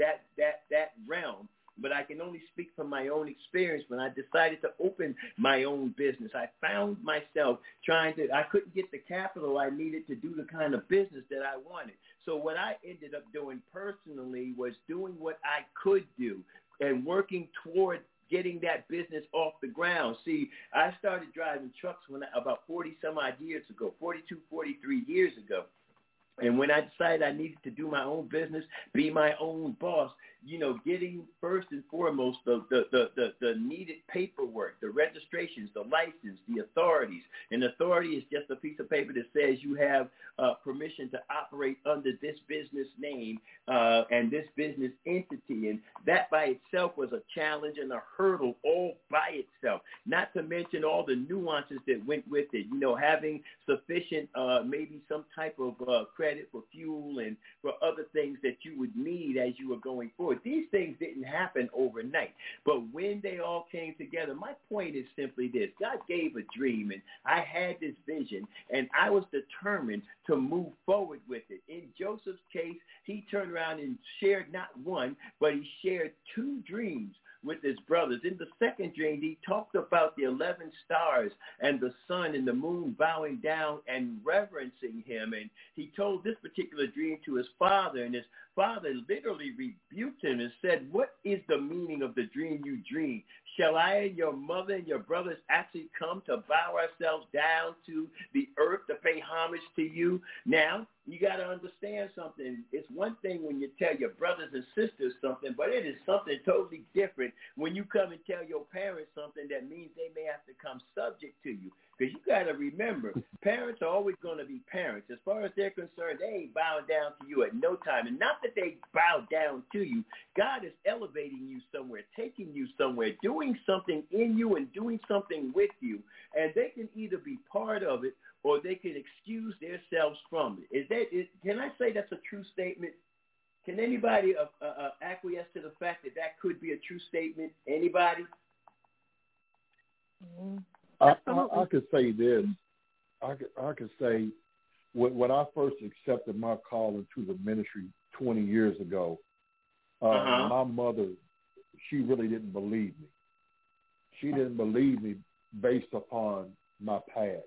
that realm. But I can only speak from my own experience. When I decided to open my own business, I found myself I couldn't get the capital I needed to do the kind of business that I wanted. So what I ended up doing personally was doing what I could do and working toward getting that business off the ground. See, I started driving trucks about 40 some odd years ago, 42, 43 years ago. And when I decided I needed to do my own business, be my own boss, getting first and foremost the needed paperwork, the registrations, the license, the authorities. An authority is just a piece of paper that says you have permission to operate under this business name and this business entity. And that by itself was a challenge and a hurdle all by itself, not to mention all the nuances that went with it, having sufficient maybe some type of credit for fuel and for other things that you would need as you were going forward. These things didn't happen overnight, but when they all came together, my point is simply this. God gave a dream, and I had this vision, and I was determined to move forward with it. In Joseph's case, he turned around and shared not one, but he shared two dreams with his brothers. In the second dream, he talked about the 11 stars and the sun and the moon bowing down and reverencing him. And he told this particular dream to his father, and his father literally rebuked him and said, "What is the meaning of the dream you dreamed? Shall I and your mother and your brothers actually come to bow ourselves down to the earth to pay homage to you? Now, you got to understand something. It's one thing when you tell your brothers and sisters something, but it is something totally different when you come and tell your parents something that means they may have to come subject to you. Because you got to remember, parents are always going to be parents. As far as they're concerned, they ain't bowing down to you at no time. And not that they bow down to you. God is elevating you somewhere, taking you somewhere, doing something in you and doing something with you. And they can either be part of it or they can excuse themselves from it. Can I say that's a true statement? Can anybody acquiesce to the fact that that could be a true statement? Anybody? I could say this. I could say when I first accepted my call into the ministry 20 years ago, my mother, she really didn't believe me. She didn't believe me based upon my past.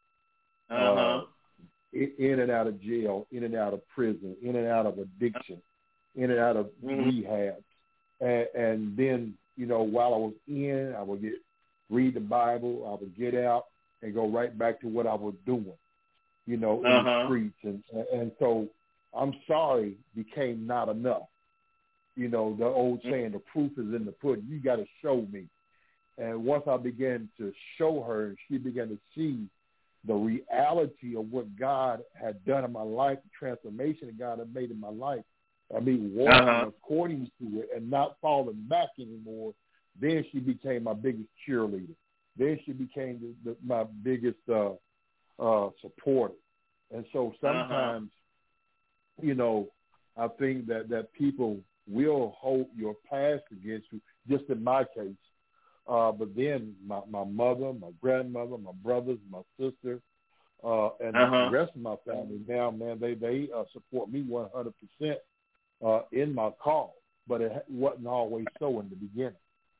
In and out of jail, in and out of prison, in and out of addiction, in and out of rehab. And then, while I was in, I would read the Bible, I would get out and go right back to what I was doing, in the streets. And so I'm sorry became not enough. The old saying, the proof is in the pudding. You got to show me. And once I began to show her, she began to see the reality of what God had done in my life, the transformation that God had made in my life. I mean, walking according to it and not falling back anymore. Then she became my biggest cheerleader. Then she became my biggest supporter. And so sometimes, I think that people will hold your past against you, just in my case. But then my mother, my grandmother, my brothers, my sister, and the rest of my family now, man, they support me 100% in my call. But it wasn't always so in the beginning.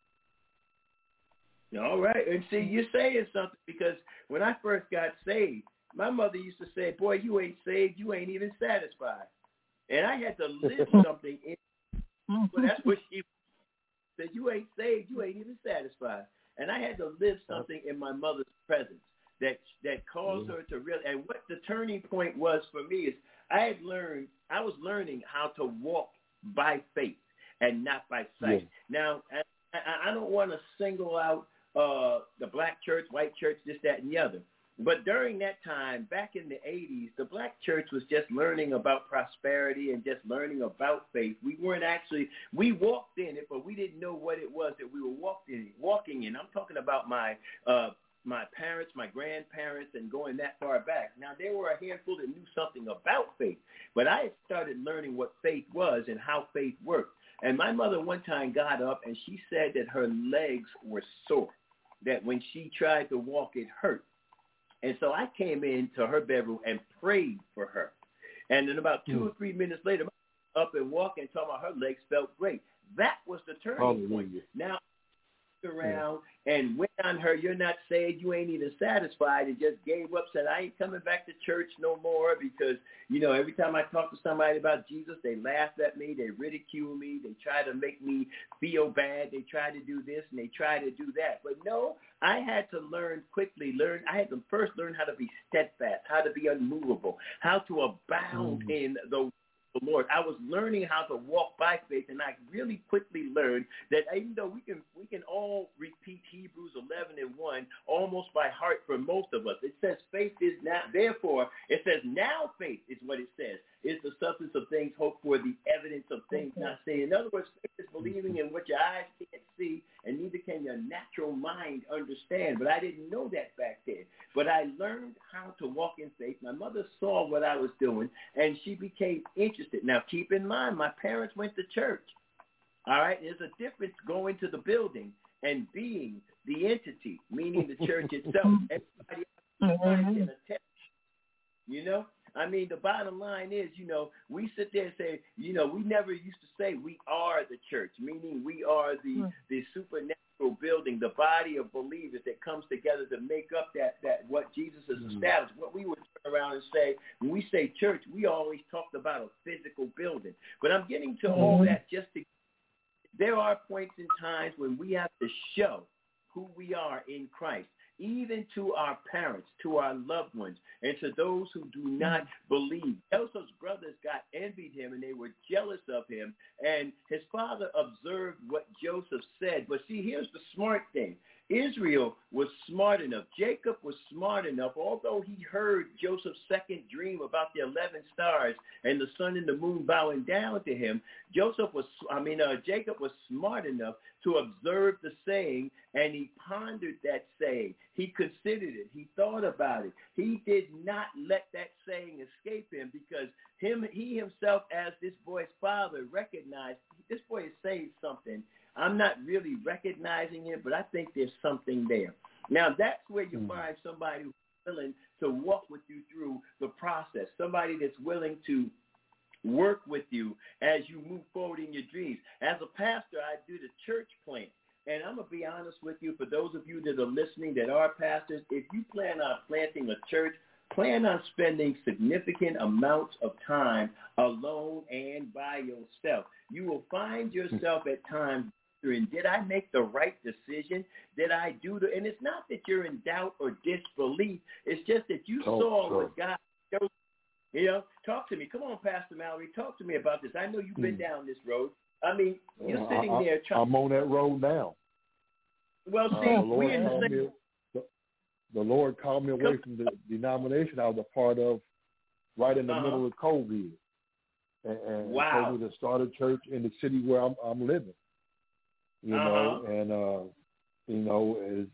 All right. And see, you're saying something because when I first got saved, my mother used to say, boy, you ain't saved, you ain't even satisfied. And I had to live something in. Well, that's what she said, you ain't saved, you ain't even satisfied. And I had to live something in my mother's presence that caused her to realize. And what the turning point was for me is I was learning how to walk by faith and not by sight. Now, I don't want to single out the black church, white church, this, that, and the other. But during that time, back in the 80s, the black church was just learning about prosperity and just learning about faith. We walked in it, but we didn't know what it was that we were walking in. I'm talking about my parents, my grandparents, and going that far back. Now, there were a handful that knew something about faith, but I had started learning what faith was and how faith worked. And my mother one time got up and she said that her legs were sore, that when she tried to walk, it hurt. And so I came into her bedroom and prayed for her. And then about 2 or 3 minutes later, up and walking, talking about her legs felt great. That was the turning point. Now, around and went on her, you're not saved, you ain't even satisfied, and just gave up, said, I ain't coming back to church no more because, every time I talk to somebody about Jesus, they laugh at me, they ridicule me, they try to make me feel bad, they try to do this and they try to do that. But no, I had to I had to first learn how to be steadfast, how to be unmovable, how to abound in the Lord. I was learning how to walk by faith, and I really quickly learned that even though we can all repeat Hebrews 11:1 almost by heart for most of us. It says faith is not, therefore, it says now faith is what it says. It's the substance of things hoped for, the evidence of things not seen. In other words, faith is believing in what your eyes can't see, and neither can your natural mind understand. But I didn't know that back then. But I learned how to walk in faith. My mother saw what I was doing, and she became interested. Now, keep in mind, my parents went to church. All right? There's a difference going to the building and being the entity, meaning the church itself. Everybody else can attest. I mean, the bottom line is, we sit there and say, we never used to say we are the church, meaning we are the supernatural building, the body of believers that comes together to make up that what Jesus has established. What we would turn around and say, when we say church, we always talked about a physical building. But I'm getting to all that just to there are points in times when we have to show who we are in Christ, even to our parents, to our loved ones, and to those who do not believe. Joseph's brothers envied him, and they were jealous of him, and his father observed what Joseph said. But see, here's the smart thing. Israel was smart enough. Jacob was smart enough, although he heard Joseph's second dream about the 11 stars and the sun and the moon bowing down to him. Jacob was smart enough to observe the saying, and he pondered that saying. He considered it. He thought about it. He did not let that saying escape him, because he himself, as this boy's father, recognized this boy is saying something. I'm not really recognizing it, but I think there's something there. Now, that's where you find somebody who's willing to walk with you through the process, somebody that's willing to work with you as you move forward in your dreams. As a pastor, I do the church plant. And I'm going to be honest with you, for those of you that are listening that are pastors, if you plan on planting a church, plan on spending significant amounts of time alone and by yourself. You will find yourself at times wondering, did I make the right decision? Did I do the? And it's not that you're in doubt or disbelief. It's just that you saw what God showed. You know, talk to me. Come on, Pastor Mallory. Talk to me about this. I know you've been down this road. I mean, you're sitting there trying. I'm on that road now. Well, see, we're in the same. The Lord called me away from the denomination I was a part of right in the middle of COVID. And told me to start a church in the city where I'm living. You know, and, you know,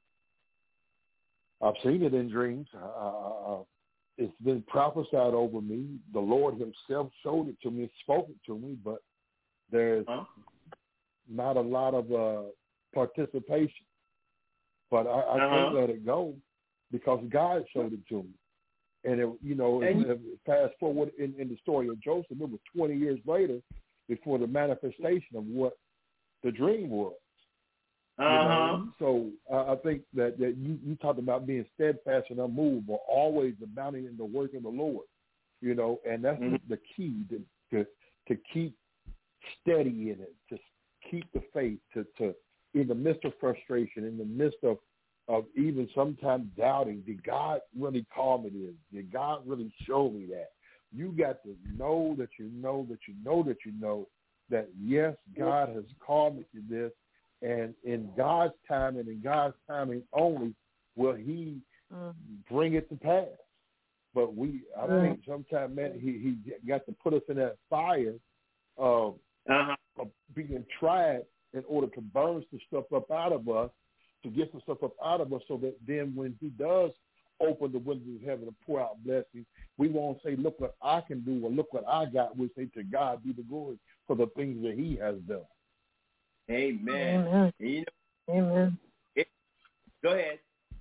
I've seen it in dreams. It's been prophesied over me. The Lord himself showed it to me, spoke it to me, but there's not a lot of participation. But I can't let it go because God showed it to me. And, fast forward in the story of Joseph, it was 20 years later before the manifestation of what the dream was. You know? So I think that you talked about being steadfast and unmovable, always abounding in the work of the Lord, you know, and that's the key to keep steady in it, to keep the faith, to in the midst of frustration, in the midst of even sometimes doubting, did God really call me this? Did God really show me that? You got to know that you know that you know that you know that, yes, God has called me to this, and in God's time and in God's timing only will he bring it to pass. But I think sometimes, man, he got to put us in that fire of being tried in order to burn some stuff up out of us, to get some stuff up out of us, so that then when he does open the windows of heaven and pour out blessings, we won't say, look what I can do or look what I got. We say, to God be the glory for the things that he has done. Amen. Amen. Go ahead.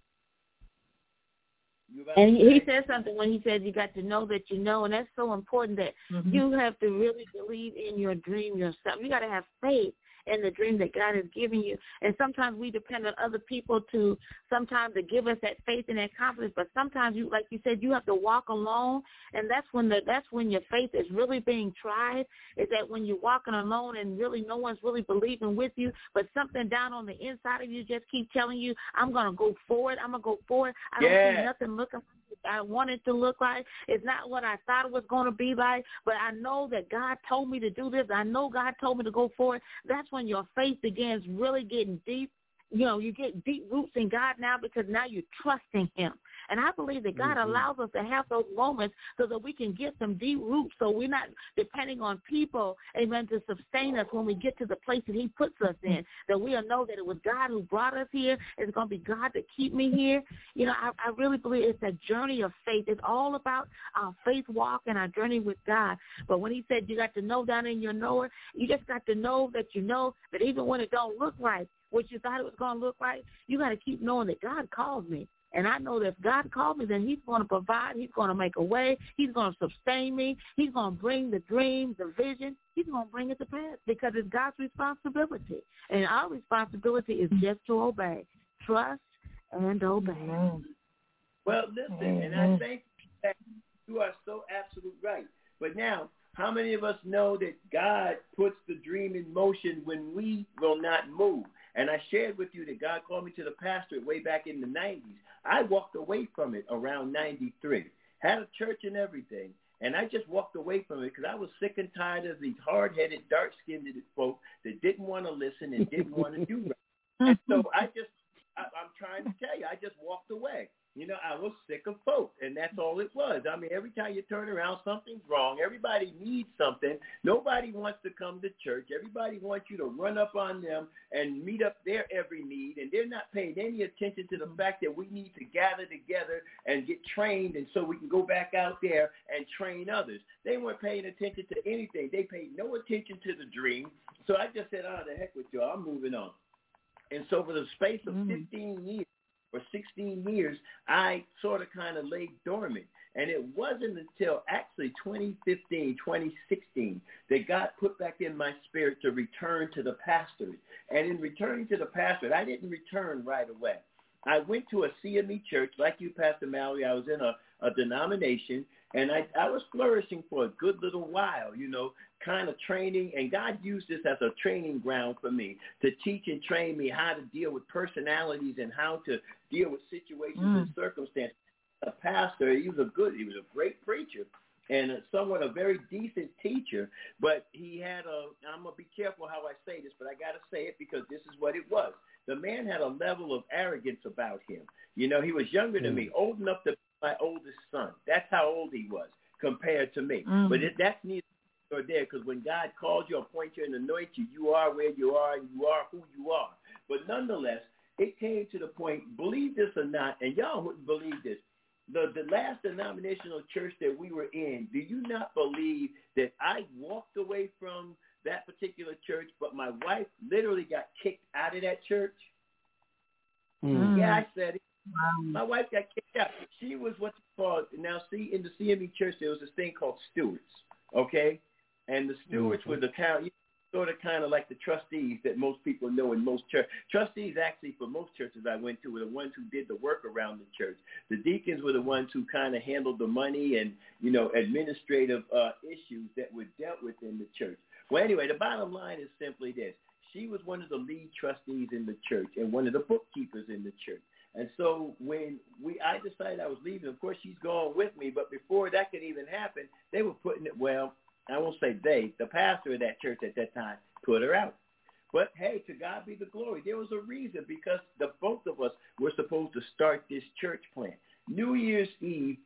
And he said something when he said you got to know that you know, and that's so important that you have to really believe in your dream yourself. You got to have faith in the dream that God has given you. And sometimes we depend on other people to give us that faith and that confidence. But sometimes, you, like you said, you have to walk alone, and that's when your faith is really being tried. Is that when you're walking alone and really no one's really believing with you, but something down on the inside of you just keep telling you, I'm going to go forward. I'm going to go forward. I don't see nothing looking I want it to look like. It's not what I thought it was going to be like, but I know that God told me to do this. I know God told me to go forward. That's when your faith begins really getting deep. You know, you get deep roots in God now, because now you're trusting him. And I believe that God allows us to have those moments so that we can get some deep roots, so we're not depending on people, amen, to sustain us when we get to the place that he puts us in, that we'll know that it was God who brought us here. It's going to be God to keep me here. You know, I really believe it's a journey of faith. It's all about our faith walk and our journey with God. But when he said you got to know down in your knower, you just got to know that you know that even when it don't look like what you thought it was going to look like, you got to keep knowing that God called me. And I know that if God called me, then he's going to provide. He's going to make a way. He's going to sustain me. He's going to bring the dream, the vision. He's going to bring it to pass, because it's God's responsibility. And our responsibility is just to obey, trust, and obey. Well, listen, and I think that you are so absolutely right. But now, How many of us know that God puts the dream in motion when we will not move? And I shared with you that God called me to the pastorate way back in the 90s. I walked away from it around 93. Had a church and everything. And I just walked away from it because I was sick and tired of these hard-headed, dark-skinned folk that didn't want to listen and didn't want to do right. And so I'm trying to tell you, I just walked away. You know, I was sick of folk, and that's all it was. I mean, every time you turn around, something's wrong. Everybody needs something. Nobody wants to come to church. Everybody wants you to run up on them and meet up their every need, and they're not paying any attention to the fact that we need to gather together and get trained, and so we can go back out there and train others. They weren't paying attention to anything. They paid no attention to the dream. So I just said, the heck with y'all. I'm moving on. And so for the space of 15 years, for 16 years, I sort of kind of laid dormant. And it wasn't until actually 2015, 2016 that God put back in my spirit to return to the pastorate. And in returning to the pastorate, I didn't return right away. I went to a CME church, like you, Pastor Mallory. I was in a denomination, and I was flourishing for a good little while, you know, kind of training. And God used this as a training ground for me to teach and train me how to deal with personalities and how to deal with situations and circumstances. A pastor, he was a great preacher and somewhat a very decent teacher, but he had I'm going to be careful how I say this, but I got to say it because this is what it was. The man had a level of arrogance about him. You know, he was younger than me, old enough to be my oldest son. That's how old he was compared to me. But that's neither here nor there, because when God calls you, appoint you, and anoint you, you are where you are and you are who you are. But nonetheless, it came to the point, believe this or not, and y'all wouldn't believe this, the last denominational church that we were in, do you not believe that I walked away from that particular church, but my wife literally got kicked out of that church? Yeah, I said it. My wife got kicked out. She was what's called, now see, in the CME church, there was this thing called stewards, okay? And the stewards were the sort of kind of like the trustees that most people know in most churches. Trustees actually for most churches I went to were the ones who did the work around the church. The deacons were the ones who kind of handled the money and, you know, administrative issues that were dealt with in the church. Well, anyway, the bottom line is simply this. She was one of the lead trustees in the church and one of the bookkeepers in the church. And so when I decided I was leaving, of course, she's going with me. But before that could even happen, they were putting it, well, I won't say they, the pastor of that church at that time put her out. But, hey, to God be the glory. There was a reason because both of us were supposed to start this church plant. New Year's Eve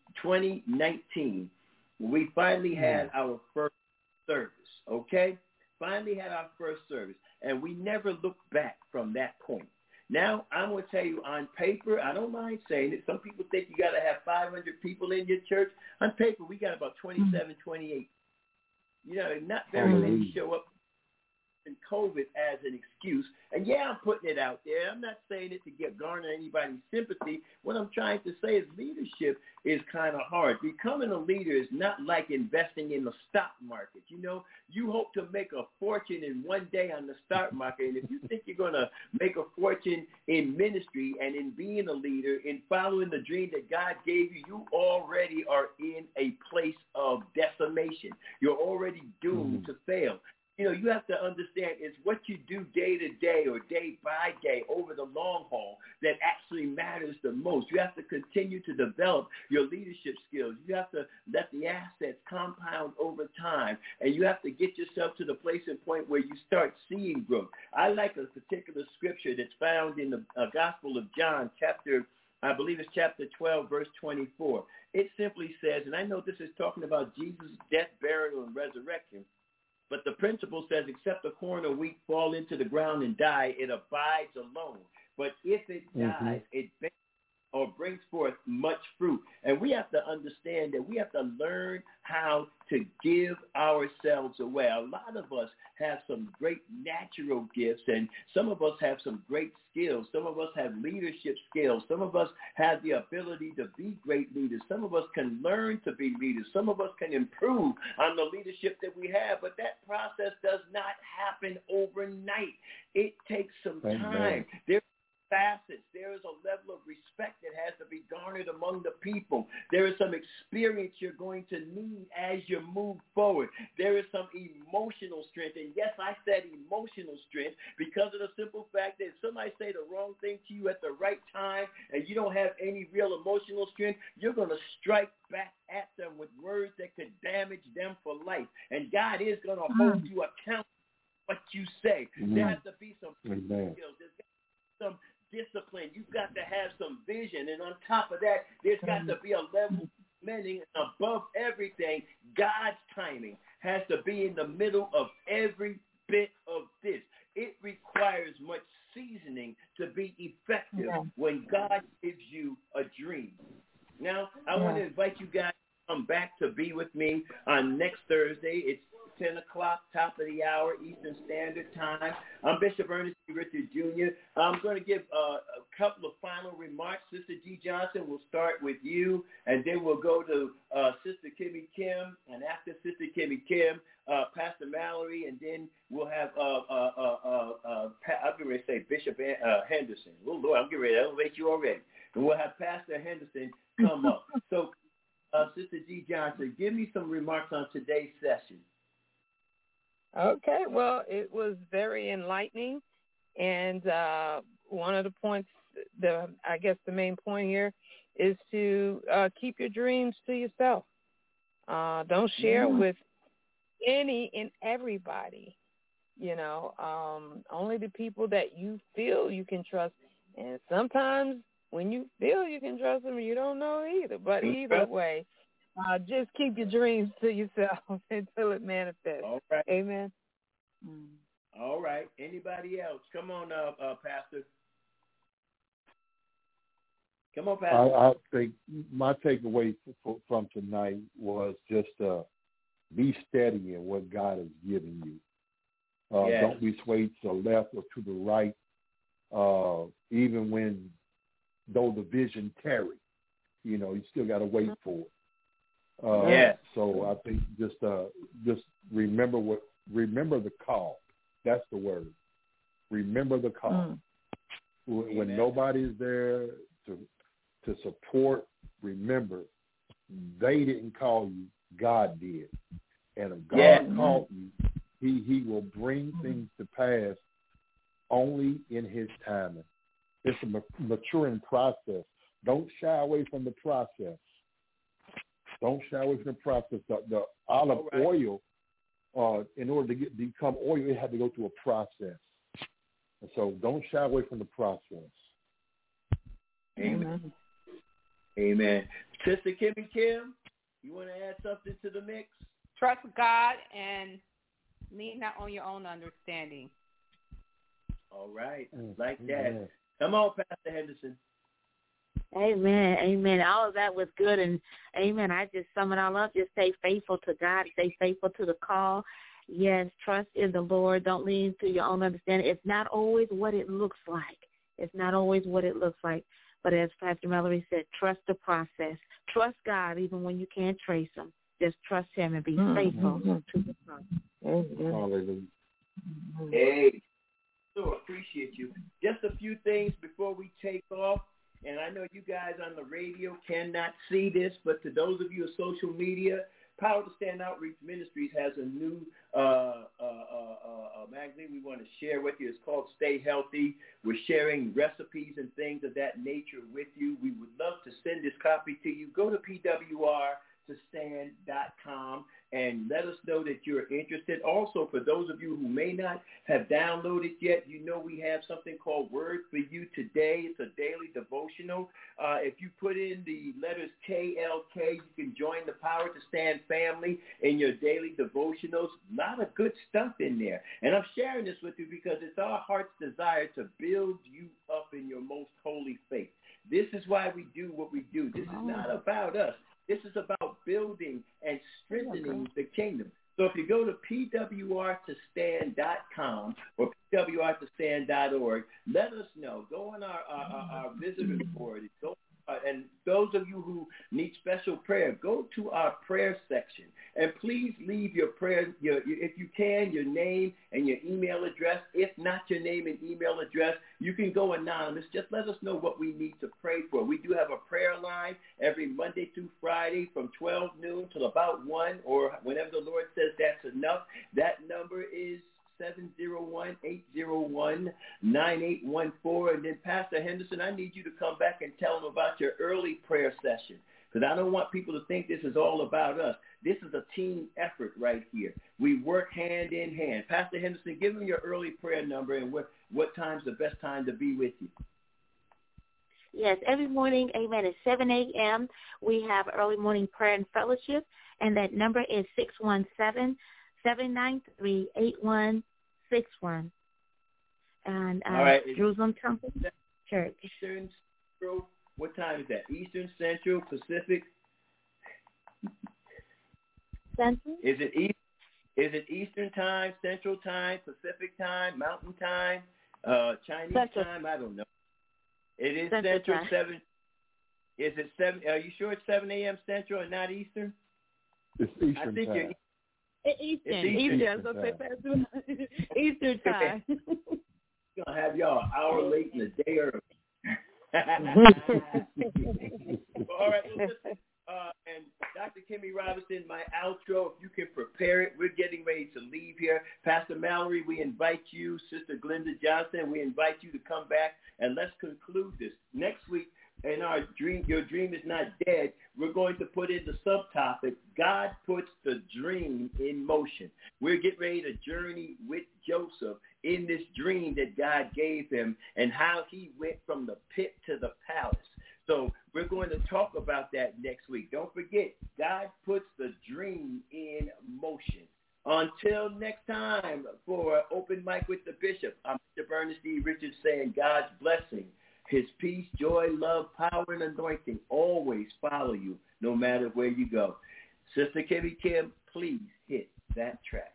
2019, we finally had our first service, okay? Finally had our first service. And we never looked back from that point. Now, I'm going to tell you, on paper, I don't mind saying it. Some people think you got to have 500 people in your church. On paper, we got about 27, 28. You know, not very many show up in COVID as an excuse. And, yeah, I'm putting it out there. I'm not saying it to garner anybody's sympathy. What I'm trying to say is leadership is kind of hard. Becoming a leader is not like investing in the stock market. You know, you hope to make a fortune in one day on the stock market. And if you think you're going to make a fortune in ministry and in being a leader, in following the dream that God gave you, you already are in a place of decimation. You're already doomed to fail. You know, you have to understand it's what you do day to day or day by day over the long haul that actually matters the most. You have to continue to develop your leadership skills. You have to let the assets compound over time, and you have to get yourself to the place and point where you start seeing growth. I like a particular scripture that's found in the Gospel of John, I believe it's chapter 12, verse 24. It simply says, and I know this is talking about Jesus' death, burial, and resurrection, but the principle says, except the corn or wheat fall into the ground and die, it abides alone. But if it dies, it bears or brings forth much fruit. And we have to understand that we have to learn how to give ourselves away. A lot of us have some great natural gifts, and some of us have some great skills. Some of us have leadership skills. Some of us have the ability to be great leaders. Some of us can learn to be leaders. Some of us can improve on the leadership that we have, but that process does not happen overnight. It takes some time. There's facets. There is a level of respect that has to be garnered among the people. There is some experience you're going to need as you move forward. There is some emotional strength. And yes, I said emotional strength because of the simple fact that if somebody say the wrong thing to you at the right time and you don't have any real emotional strength, you're going to strike back at them with words that could damage them for life. And God is going to hold you accountable for what you say. There has to be some skills. There's got to be some discipline. You've got to have some vision. And on top of that, there's got to be a level of meaning above everything. God's timing has to be in the middle of every bit of this. It requires much seasoning to be effective when God gives you a dream. Now, I want to invite you guys to come back to be with me on next Thursday. It's 10 o'clock, top of the hour, Eastern Standard Time. I'm Bishop Ernest E. Richard Jr. I'm going to give a couple of final remarks. Sister G. Johnson, we'll start with you, and then we'll go to Sister Kimmy Kim, and after Sister Kimmy Kim, Pastor Mallory, and then we'll have, I'm getting ready to say Bishop Henderson. Oh, Lord, I'm getting ready to elevate you already. And we'll have Pastor Henderson come up. So, Sister G. Johnson, give me some remarks on today's session. Okay, well, it was very enlightening, and one of the points, I guess the main point here is to keep your dreams to yourself. Don't share with any and everybody, only the people that you feel you can trust. And sometimes when you feel you can trust them, you don't know either. But either way, just keep your dreams to yourself until it manifests. All right. Amen. All right. Anybody else? Come on, Pastor. Come on, Pastor. I think my takeaway from tonight was just be steady in what God has given you. Don't be swayed to the left or to the right, even though the vision tarry. You still got to wait for it. So I think just remember the call. That's the word. Remember the call. When nobody's there to support, remember they didn't call you. God did. And if God called you, He will bring things to pass only in His timing. It's a maturing process. Don't shy away from the process. Don't shy away from the process. The olive oil, in order to become oil, it had to go through a process. And so don't shy away from the process. Amen. Amen. Sister Kimmy Kim, you want to add something to the mix? Trust God and lean not on your own understanding. All right. Like that. Come on, Pastor Henderson. Amen. Amen. All of that was good. And, amen, I just sum it all up. Just stay faithful to God. Stay faithful to the call. Yes, trust in the Lord. Don't lean to your own understanding. It's not always what it looks like. It's not always what it looks like. But as Pastor Mallory said, trust the process. Trust God even when you can't trace Him. Just trust Him and be faithful to the process. Hallelujah. Hey, so appreciate you. Just a few things before we take off. And I know you guys on the radio cannot see this, but to those of you on social media, Power to Stand Outreach Ministries has a new magazine we want to share with you. It's called Stay Healthy. We're sharing recipes and things of that nature with you. We would love to send this copy to you. Go to pwrtostand.com and let us know that you're interested. Also, for those of you who may not have downloaded yet, we have something called Word for You Today. It's a daily devotional. If you put in the letters KLK, you can join the Power to Stand family in your daily devotionals. A lot of good stuff in there. And I'm sharing this with you because it's our heart's desire to build you up in your most holy faith. This is why we do what we do. This is not about us. This is about building and strengthening the kingdom. So if you go to pwrtostand.com or pwrtostand.org, let us know. Go on our visitor board. And those those of you who need special prayer, go to our prayer section. And please leave your prayer, if you can, your name and your email address. If not your name and email address, you can go anonymous. Just let us know what we need to pray for. We do have a prayer line every Monday through Friday from 12 noon till about 1, or whenever the Lord says that's enough. That number is 701-801-9814. And then, Pastor Henderson, I need you to come back and tell them about your early prayer session, because I don't want people to think this is all about us. This is a team effort right here. We work hand in hand. Pastor Henderson, give me your early prayer number and what time's the best time to be with you. Yes, every morning, amen, at 7 a.m. we have early morning prayer and fellowship, and that number is 617-793-8161. And all right. Jerusalem Temple Church. Eastern Central, what time is that? Eastern, Central, Pacific? Central? Is it Eastern time, Central time, Pacific time, Mountain time, Chinese Central time? I don't know. It is Central Central 7. Is it 7? Are you sure it's 7 a.m. Central and not Eastern? It's Eastern I think time. Eastern. Eastern. Eastern time. We're going to have y'all an hour late and a day early. All right, well, listen, and Dr. Kimmy Robinson, my outro, if you can prepare it, we're getting ready to leave here. Pastor Mallory, we invite you. Sister Glenda Johnson, we invite you to come back, and let's conclude this. Next week, in our dream, Your Dream Is Not Dead, we're going to put in the subtopic, God Puts the Dream in Motion. We're getting ready to journey with Joseph in this dream that God gave him and how he went from the pit to the palace. So we're going to talk about that next week. Don't forget, God puts the dream in motion. Until next time, for Open Mic with the Bishop, I'm Bishop Ernest E. Richards saying God's blessing, his peace, joy, love, power, and anointing always follow you no matter where you go. Sister Kimmy Kim, please hit that track.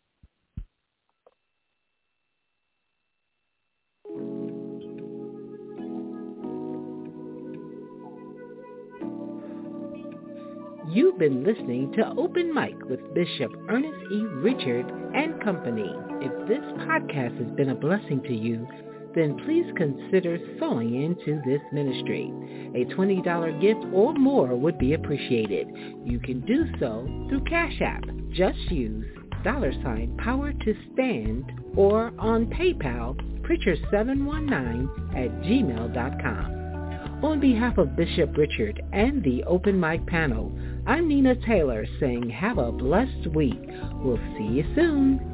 You've been listening to Open Mic with Bishop Ernest E. Richard and Company. If this podcast has been a blessing to you, then please consider sowing into this ministry. A $20 gift or more would be appreciated. You can do so through Cash App. Just use $Power to Stand or on PayPal, Preacher719@gmail.com. On behalf of Bishop Richard and the Open Mic panel, I'm Nina Taylor saying have a blessed week. We'll see you soon.